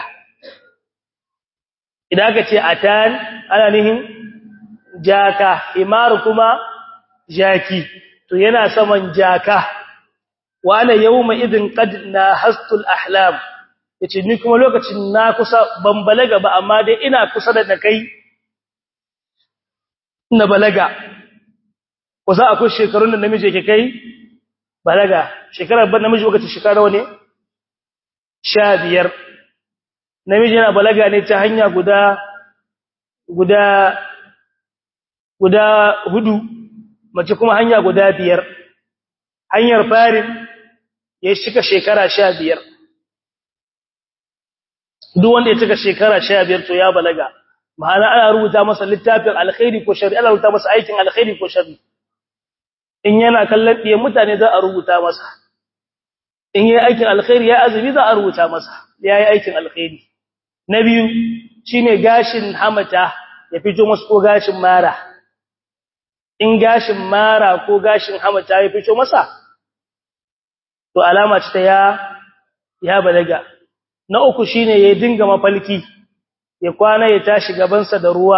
idan ka ce atan ana nihin jaka himar kuma jaki to yana saman jaka wa ana yawma idin qad nahastul ahlam yace ni kuma lokacin na kusa ban balaga ba amma dai ina kusa da kai na balaga ko za akwai shekarun da namiji yake kai balaga shekarar ban namiji wakati shekara nawa ne 15 namiji yana balaga ne ta hanya guda hudu mace kuma hanya guda 5 hanyar farin ya cika shekara 15 duk wanda ya cika shekara 15 to ya balaga ma'ana ana rubuta masa littafin alkhairi ko shari ana rubuta masa aikin alkhairi ko shari in yana kallon diyan mutane za a rubuta masa in yayi aikin alkhairi ya azumi za a rubuta masa yayi aikin alkhairi na biyu shine gashin hamata ya fito masa ko gashin mara in gashin mara ko gashin hamata ya fito masa to alama ce ta ya balaga na uku shine ya dinga mafalki ya kwana ya tashi gabansa da ruwa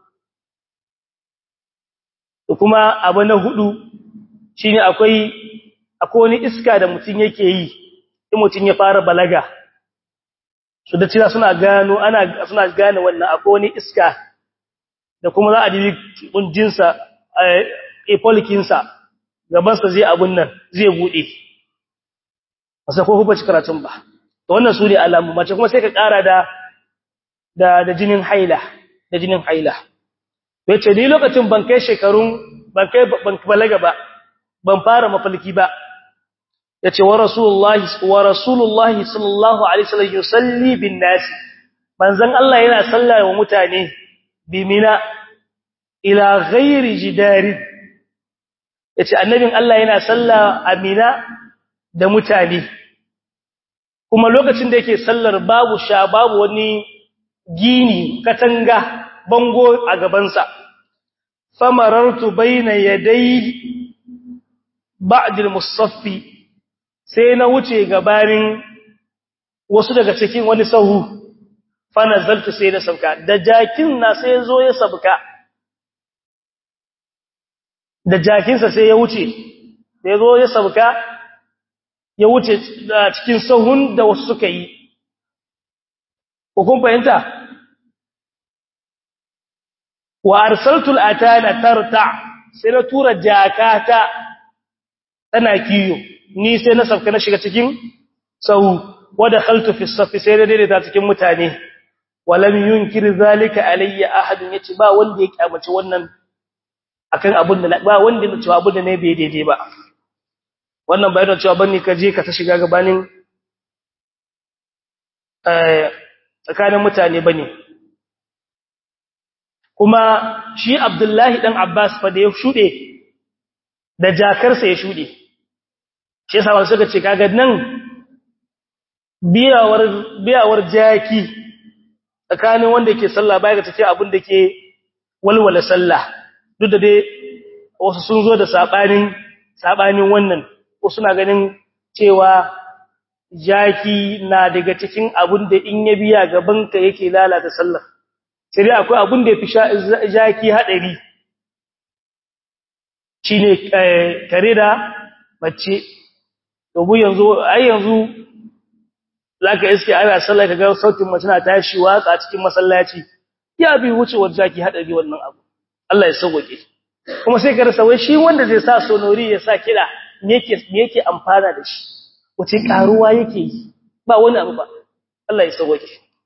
kuma abu na hudu shine akwai wani iska da mutun yake yi in mutun ya fara balaga su da cewa suna gane wannan akwai wani iska da kuma za a dibi kunjinsa polikinsa gabansa zai abun nan zai bude wasa ko hubaci karatun ba to wannan su ne alamu mace kuma sai ka kara da da jinin haila yace ni lokacin ban kai shekarun ban balaga ba ban fara mafalki ba yace wa rasulullahi sallallahu alaihi wasallam yusalli bin nas manzon Allah yana sallah wa mutane bi mina ila ghairi jidari yace annabin Allah yana sallah a mina da mutane kuma lokacin da yake sallar babu wani gini katanga bango a gabansa famarartu baina yaday ba'd al-musaffi sai na wuce gabanin wasu daga cikin wani sahu fa nazaltu sai na sabka da jakin na sai zo ya sabka da jakinsa sai ya wuce sai zo ya sabka ya wuce cikin sahun da wasu suka yi ko kun fahimta wa arsaltul atana tarta sai na tura jakata tana kiyo ni sai na safka na shiga cikin sahu wa dakhaltu fi safi sai da daidaita cikin mutane walam yunkir zalika alayya ahad yace ba wanda ya kyamace wannan akan abun da ba wanda ya ce abun da ne bai daidai ba wannan bayanin cewa banni ka je ka ta shiga gabanin tsakanin mutane bane kuma shi Abdullahi dan Abbas fa da ya shude da jakarsa ya shude shi yasa wanda suka ce kaga nan biyawar jaki tsakanin wanda yake sallah baya ga tace abin da ke walwala sallah duk da dai wasu sun zo da sabanin wannan wasu na ganin cewa jaki na daga cikin abin da in ya biya gaban ka yake lalata sallah sai dai akwai abin da yafi jaki hadari shine kare da mace to bu yanzu zaka iske ana sallah kaga sautin mace na tashi waka cikin masallaci ya bi wucewar jaki hadari wannan abu Allah ya sauke kuma sai ka rasa wai shi wanda zai sa sonori ya sa kida me yake amfana da shi wace karuwa yake yi ba wani abu ba Allah ya sauke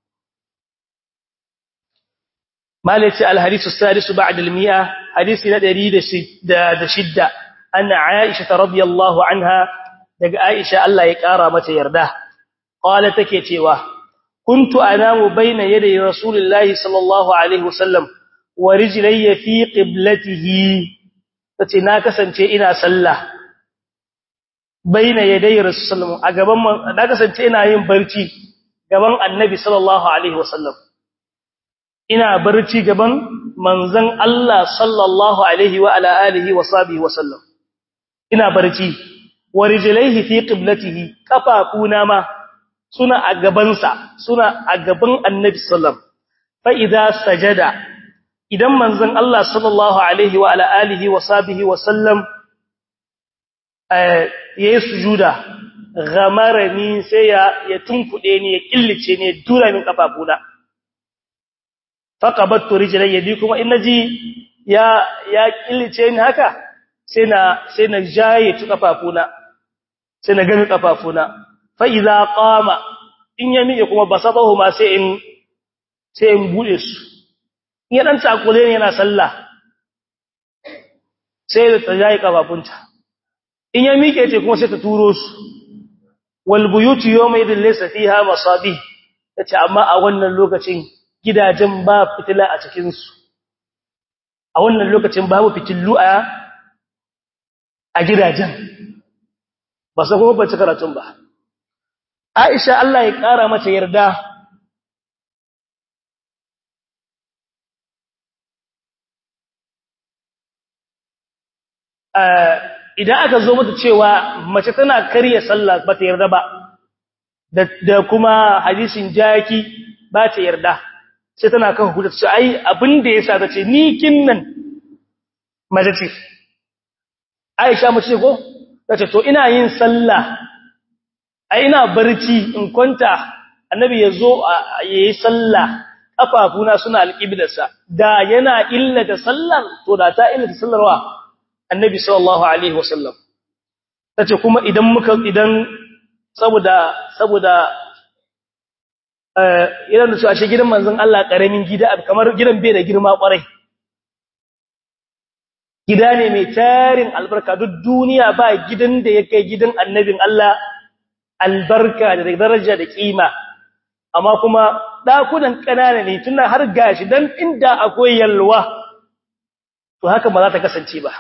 malaci al-hadithu as-sadis ba'da al-mi'a hadisi na 106 anna Aisha radhiyallahu anha daga Aisha Allah ya kara mata yarda qala take cewa kuntu anamu bayna yaday rasulillahi sallallahu alaihi wasallam wa rijlayya fi qiblatihi tace na kasance ina sallah bayna yaday rasulullah a gaban na kasance ina yin barci gaban annabi sallallahu alaihi wasallam ina barci gaban manzon Allah sallallahu alaihi wa ala alihi wa sahbihi wasallam ina barci wa rijlayhi fi qiblatihi kafafuna ma suna a gabansa suna a gaban annabi sallam fa idza sajada idan manzon Allah sallallahu alaihi wa ala alihi wa sahbihi wa sallam yayi sujuda ghamarani sai ya tunkude ni ya killice ni dura min kafafuna faqabattu rijlayya bi kuma in naji ya killice ni haka sai na jaye kafafuna sai na gami kafafuna fa idza qama in ya miƙe kuma basatahu ma sai in bude su in ya dan takule ne yana sallah sai da tsayayi kafafunta in ya miƙe ce kuma sai ta turo su wal buyutu yawma idhil laysa fiha masabih tace amma a wannan lokacin gidajen ba fitila a cikin su a wannan lokacin babu fitillu a gidajen ba sai kuma ba ci karatun ba Aisha Allah ya ƙara mata yarda idan aka zo mata cewa mace tana karya sallah ba ta yarda ba da kuma hadisin jaki ba ta yarda sai tana kan hujja ce ai abin da yasa tace ni kinnan mace ce Aisha mace ko tace to ina yin sallah ai ina barci in kwanta annabi yazo yayi sallah kafafuna suna alqiblarsa da yana illata sallar to da ta illata sallarwa annabi sallallahu alaihi wasallam tace kuma idan saboda idan da su ashe gidan manzon Allah karamin gida kamar gidan bai da girma kwarai gida ne mai tarin albarka duk duniya ba gidan da yake gidan annabin Allah albarka da daraja da kima amma kuma dakunan kanana ne tunda har gashi dan inda akwai yalwa to haka ba za ta kasance ba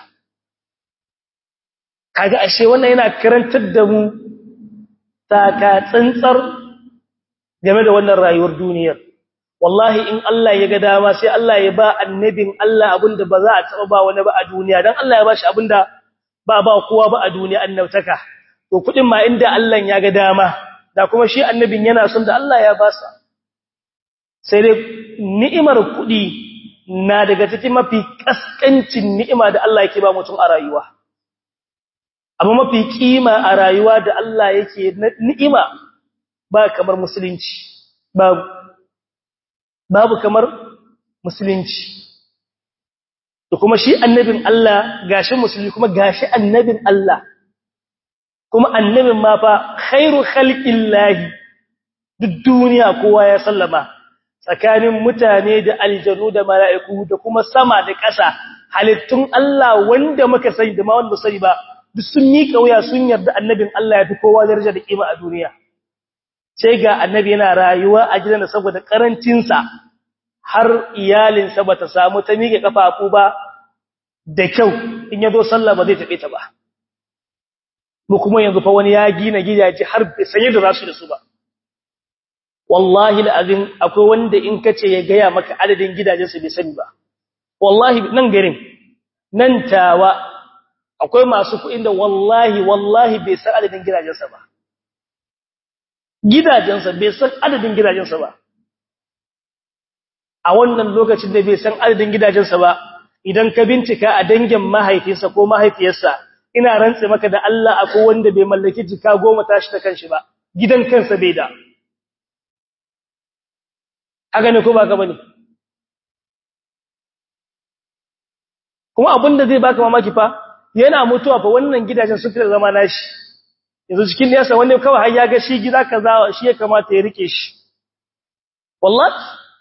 kaga ashe wannan yana karantar da mu taka tsantsar game da wannan rayuwar duniyar wallahi in Allah ya ga dama sai Allah ya ba annabin Allah abinda ba za a taba ba wani ba a duniya dan Allah ya bashi abinda ba kowa ba a duniya annabtaka to kudin ma inda Allah ya ga dama da kuma shi annabin yana son da Allah ya ba sa sai dai ni'imar kudi na daga cikin mafi kaskancin ni'ima da Allah yake ba mutum a rayuwa amma mafi kima a rayuwa da Allah yake ni'ima ba kamar musulunci babu kamar musulunci to kuma shi annabin Allah gashi musulmi kuma gashi annabin Allah kuma annabin ma fa khairu khalqillahi duk duniya kowa ya sallama tsakanin mutane da aljanu da mala'iku da kuma sama da ƙasa halittun Allah wanda muka sani da ma wanda sani ba duk sun mika wuya sun yarda annabin Allah ya fi kowa daraja da kima a duniya sai ga annabi yana rayuwa a gidan da saboda karancin sa har iyalinsa bata samu ta mike kafafu ba da kyau in yazo sallah ba zai tabe ta ba mu kuma yanzu fa wani ya gina gidaje har bai sanye da rasu da su ba wallahi alazim akwai wanda in kace ya gaya maka adadin gidajensa bai sani ba wallahi nan garin nan tawa akwai masu kuɗin da wallahi bai san adadin gidajensa ba bai san adadin gidajensa ba a wannan lokacin da bai san adadin gidajensa ba idan ka bincika a dangin mahaifinsa ko mahaifiyarsa ina rantse maka da Allah akwai wanda bai mallaki jika 10 tashi ta kanshi ba gidan kansa bai da haka ne ko ba ka bane kuma abinda zai baka mamaki fa yana mutuwa fa wannan gidajen suka zama nashi yanzu cikin nesa wanda kawai har ya ga shi gida kaza shi ya kamata ya rike shi wallahi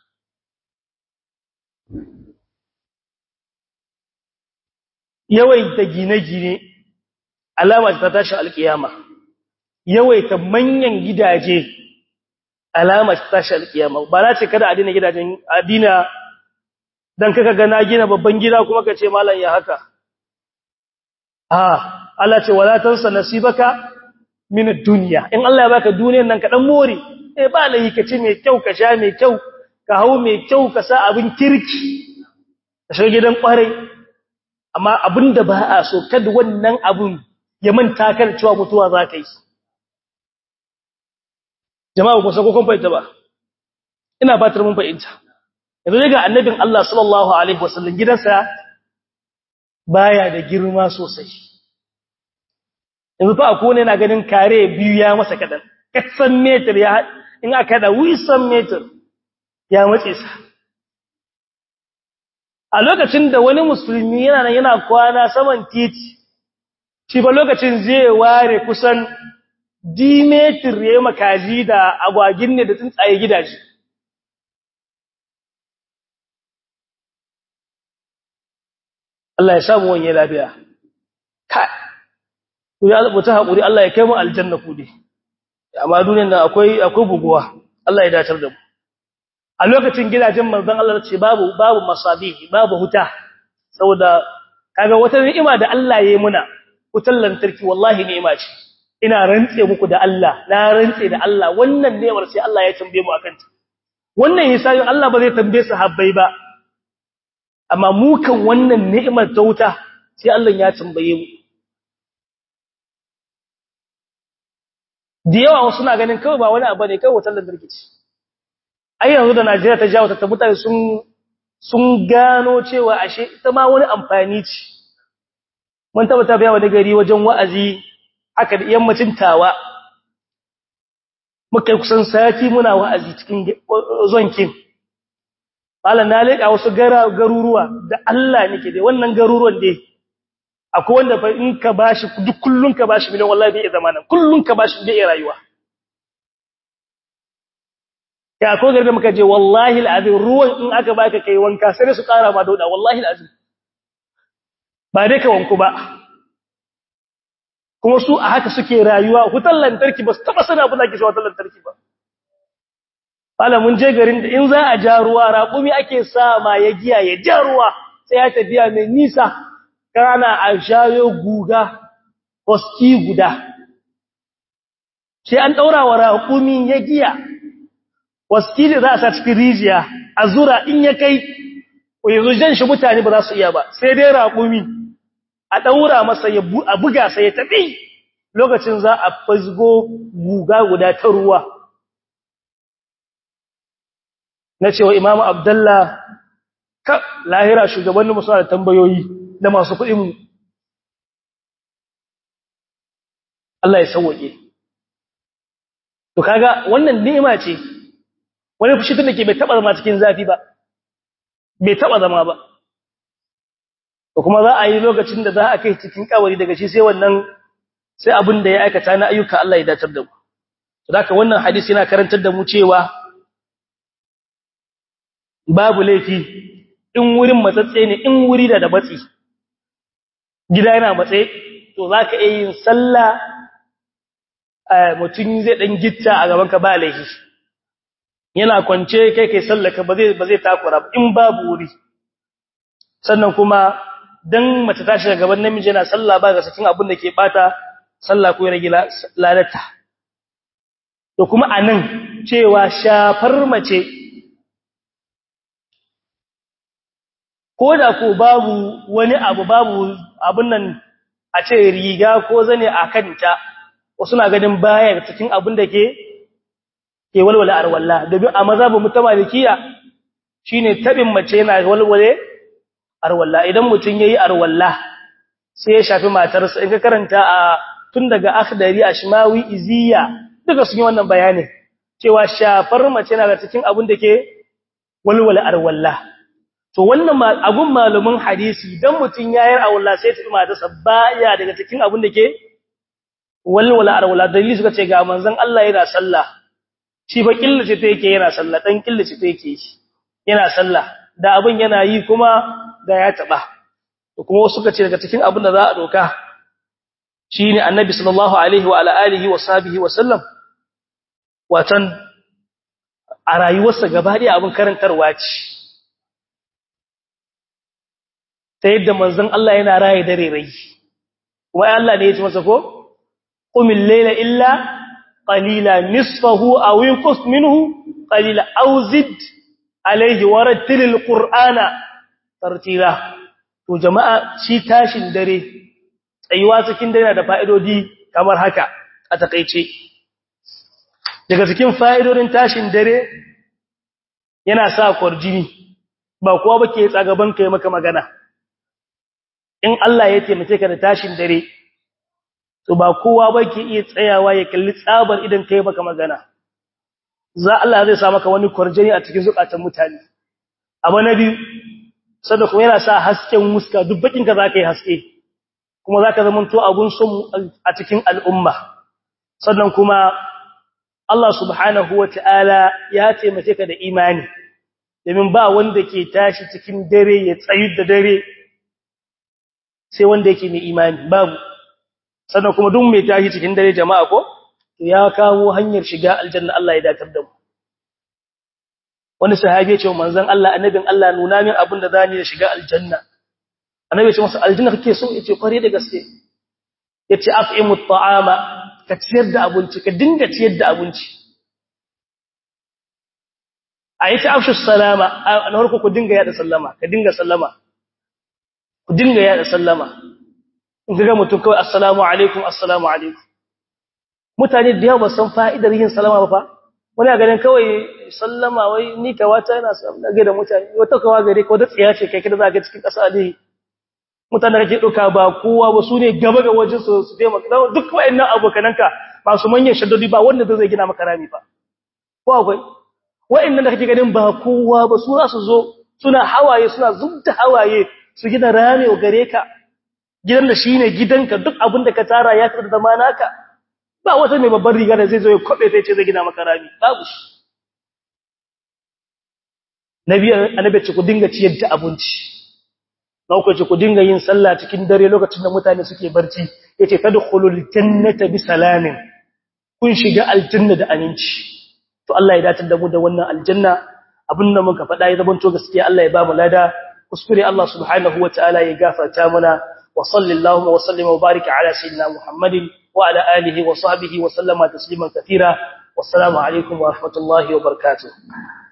yawaita gine-gine alama ta tashi alkiyama yawaita manyan gidaje alama ta tashi alkiyama ba na ce kada a dina gidajen adina dan kaka ga na gina babban gida kuma ka ce mallan ya haka Allah ce wala tansa nasibaka min ad-dunya in Allah ya baka duniyar nan ka dan more ba lai ka ci mai kyau ka sha mai kyau ka hau mai kyau ka sa abin kirki ka shiga gidan kwarai amma abinda ba a so kada wannan abun ya manta kan cewa mutuwa za ka yi jama'a ku sako kun fahimta ba ina fatar mun fahimta yanzu ga annabin Allah sallallahu alaihi wasallam gidansa baya da girma sosai yanzu fa akwai ne na ganin kare biyu ya masa kadan katsan meter ya in aka da wisan meter ya matse sa a lokacin da wani musulmi yana kwana saman titi shi ba lokacin zai ware kusan dimeter ya makaji da agwagin ne da tsuntsaye gidaje Allah ya samu wani lafiya kai ku ya mutu hakuri Allah ya kai mu aljanna ku dai amma duniyar nan akwai buguwa Allah ya dacar da mu a lokacin gidajen manzon Allah ce babu masabihi babu huta saboda kaga wata ni'ima da Allah ya yi muna wutar lantarki wallahi ni'ima ce ina rantse muku da Allah na rantse da Allah wannan ni'imar sai Allah ya tambaye mu akan ta wannan hisabi Allah ba zai tambaye sahabbai ba amma mu kan wannan ni'imar ta wuta sai Allah ya tambaye mu da yawa wasu na ganin kawai ba wani abu ne kawai wutar lantarki ce ai yanzu da Najeriya ta jawo ta mutane sun gano cewa ashe ita ma wani amfani ce mun tabbata bayan wani gari wajen wa'azi aka da yammacin tawa muka kusan sati muna wa'azi cikin zonkin malan na leka wasu garuruwa da Allah nake dai wannan garuruwan dai akwai wanda fa in ka bashi duk kullun ka bashi miliyan wallahi bai zama nan kullun ka bashi bai rayuwa ya ko gari da muka je wallahi alazim ruwan in aka baka kai wanka sai su kara ma dauda wallahi alazim ba dai ka wanku ba kuma su a haka suke rayuwa hutan lantarki ba su taba sana abin da ke shi hutan lantarki ba wala mun je garin da in za a ja ruwa raƙumi ake sa ma ya giya ya ja ruwa sai ya tafiya mai nisa kana a shayo guga koski guda sai an daura wa raƙumi ya giya koski da za a sa cikin rijiya a zura in ya kai yanzu jan shi mutane ba za su iya ba sai dai raƙumi a daura masa a buga sai ya tafi lokacin za a fasgo guga guda ta ruwa na cewa imamu abdullah ka lahira shugabanninmu suna da tambayoyi da masu kuɗinmu Allah ya sauwaƙe to kaga wannan ni'ima ce wani fushi tun da ke bai taɓa zama cikin zafi ba bai taɓa zama ba to kuma za a yi lokacin da za a kai cikin kawari daga shi sai wannan sai abin da ya aikata na ayyuka Allah ya datar da mu to haka wannan hadisi yana karantar da mu cewa babu laifi in wurin matsatse ne in wuri da matsi gida yana matse to zaka iya yin sallah mutum zai dan gitta a gaban ka ba laifi yana kwance kai sallaka ba zai takura in babu wuri sannan kuma dan mace ta shiga gaban namiji yana sallah ba ga cikin abin da ke bata sallah ko rage ladata to kuma anan cewa shafar mace ko da ko babu wani abu babu abun nan a ce riga ko zane a kanta wasu na ganin baya cikin abin da ke walwala arwalla domin a mazhabin mutamalikiya shine tabin mace yana walwale arwalla idan mutun yayi arwalla sai ya shafi matarsa in ka karanta a tun daga akhdari ashmawi iziya duka sun yi wannan bayani cewa shafar mace yana da cikin abin da ke walwala arwalla to wannan agun malumin hadisi dan mutun yayin arwalla sai tafi matarsa baya daga cikin abin da ke walwala arwalla dalili suka ce ga manzon Allah yana sallah shi ba killace ta yake yana sallah dan killace ta yake shi yana sallah da abin yana yi kuma da ya taba to kuma wasu suka ce daga cikin abin da za a doka shine annabi sallallahu alaihi wa alihi wa sahbihi wa sallam watan a rayuwarsa gaba da abin karantarwa ce ta yadda manzon Allah yana raye dare rai kuma Allah ne ya ce masa ko qumil layla illa qalila nisfahu aw inqus minhu qalila aw zid alayhi warattilil qur'ana tartila to jama'a shi tashin dare tsayuwa cikin dare da fa'idodi kamar haka a takeice daga cikin fa'idodin tashin dare yana sa kwarjini ba kowa bake tsagaban kai maka magana in Allah ya taimake ka da tashin dare to ba kowa bake iya tsayawa ya kalli tsabar idan kai maka magana za Allah zai sa maka wani kwarjini a cikin zukatan mutane amma nabi sanda kuma yana sa hasken muska duk bakin ka zaka yi haske kuma zaka zamanto abun son a cikin al'umma sannan kuma Allah subhanahu wataala ya taimake ka da imani domin ba wanda ke tashi cikin dare ya tsayu da dare sai wanda yake mai imani babu sannan kuma duk mai tashi cikin dare jama'a ko ya kawo hanyar shiga aljanna Allah ya datar da mu wani sahabi ya ce manzon Allah annabin Allah nuna min abin da zani ya shiga aljanna annabi ya ce masa aljanna kake so yace kware da gaske yace af'imut ta'ama ka ciyar da abinci ka dinga ciyar da abinci ayati afshus salama na farko ku dinga yada sallama ka dinga sallama ku dinga yada sallama in ga mutum kawai assalamu alaikum mutane da yawa san fa'idar yin sallama ba fa wani a ganin kawai sallama wai ni kawata yana sallama ga da mutane wata kawa gare ko da tsiya ce kai kida za ka cikin ƙasa ne mutane kake doka ba kowa ba su ne gaba ga wajen su taimaka duk wayannan abokananka masu manyan shaddodi ba wanda zai gina maka rami ba ko akwai wayannan da kake ganin ba kowa ba su za su zo suna hawaye suna zubta hawaye su gina rami gare ka gidan da shine gidanka duk abin da ka tara ya tsada da manaka ba wata mai babbar riga da zai zo ya kobe ta ce zai gina maka rami babu shi annabi ce ku dinga ciyar da abinci na uku ce ku dinga yin sallah cikin dare lokacin da mutane suke barci yace tadkhulul jannata bi salamin kun shiga aljanna da aminci to Allah ya datar da mu da wannan aljanna abinda muka faɗa ya zabanto gaskiya Allah ya ba mu lada kuskure Allah subhanahu wataala ya gafarta mana wa sallallahu wa sallama wa baraka ala sayyidina Muhammadin wa ala alihi wa sahbihi wa sallama tasliman katira wassalamu alaikum wa rahmatullahi wa barakatuh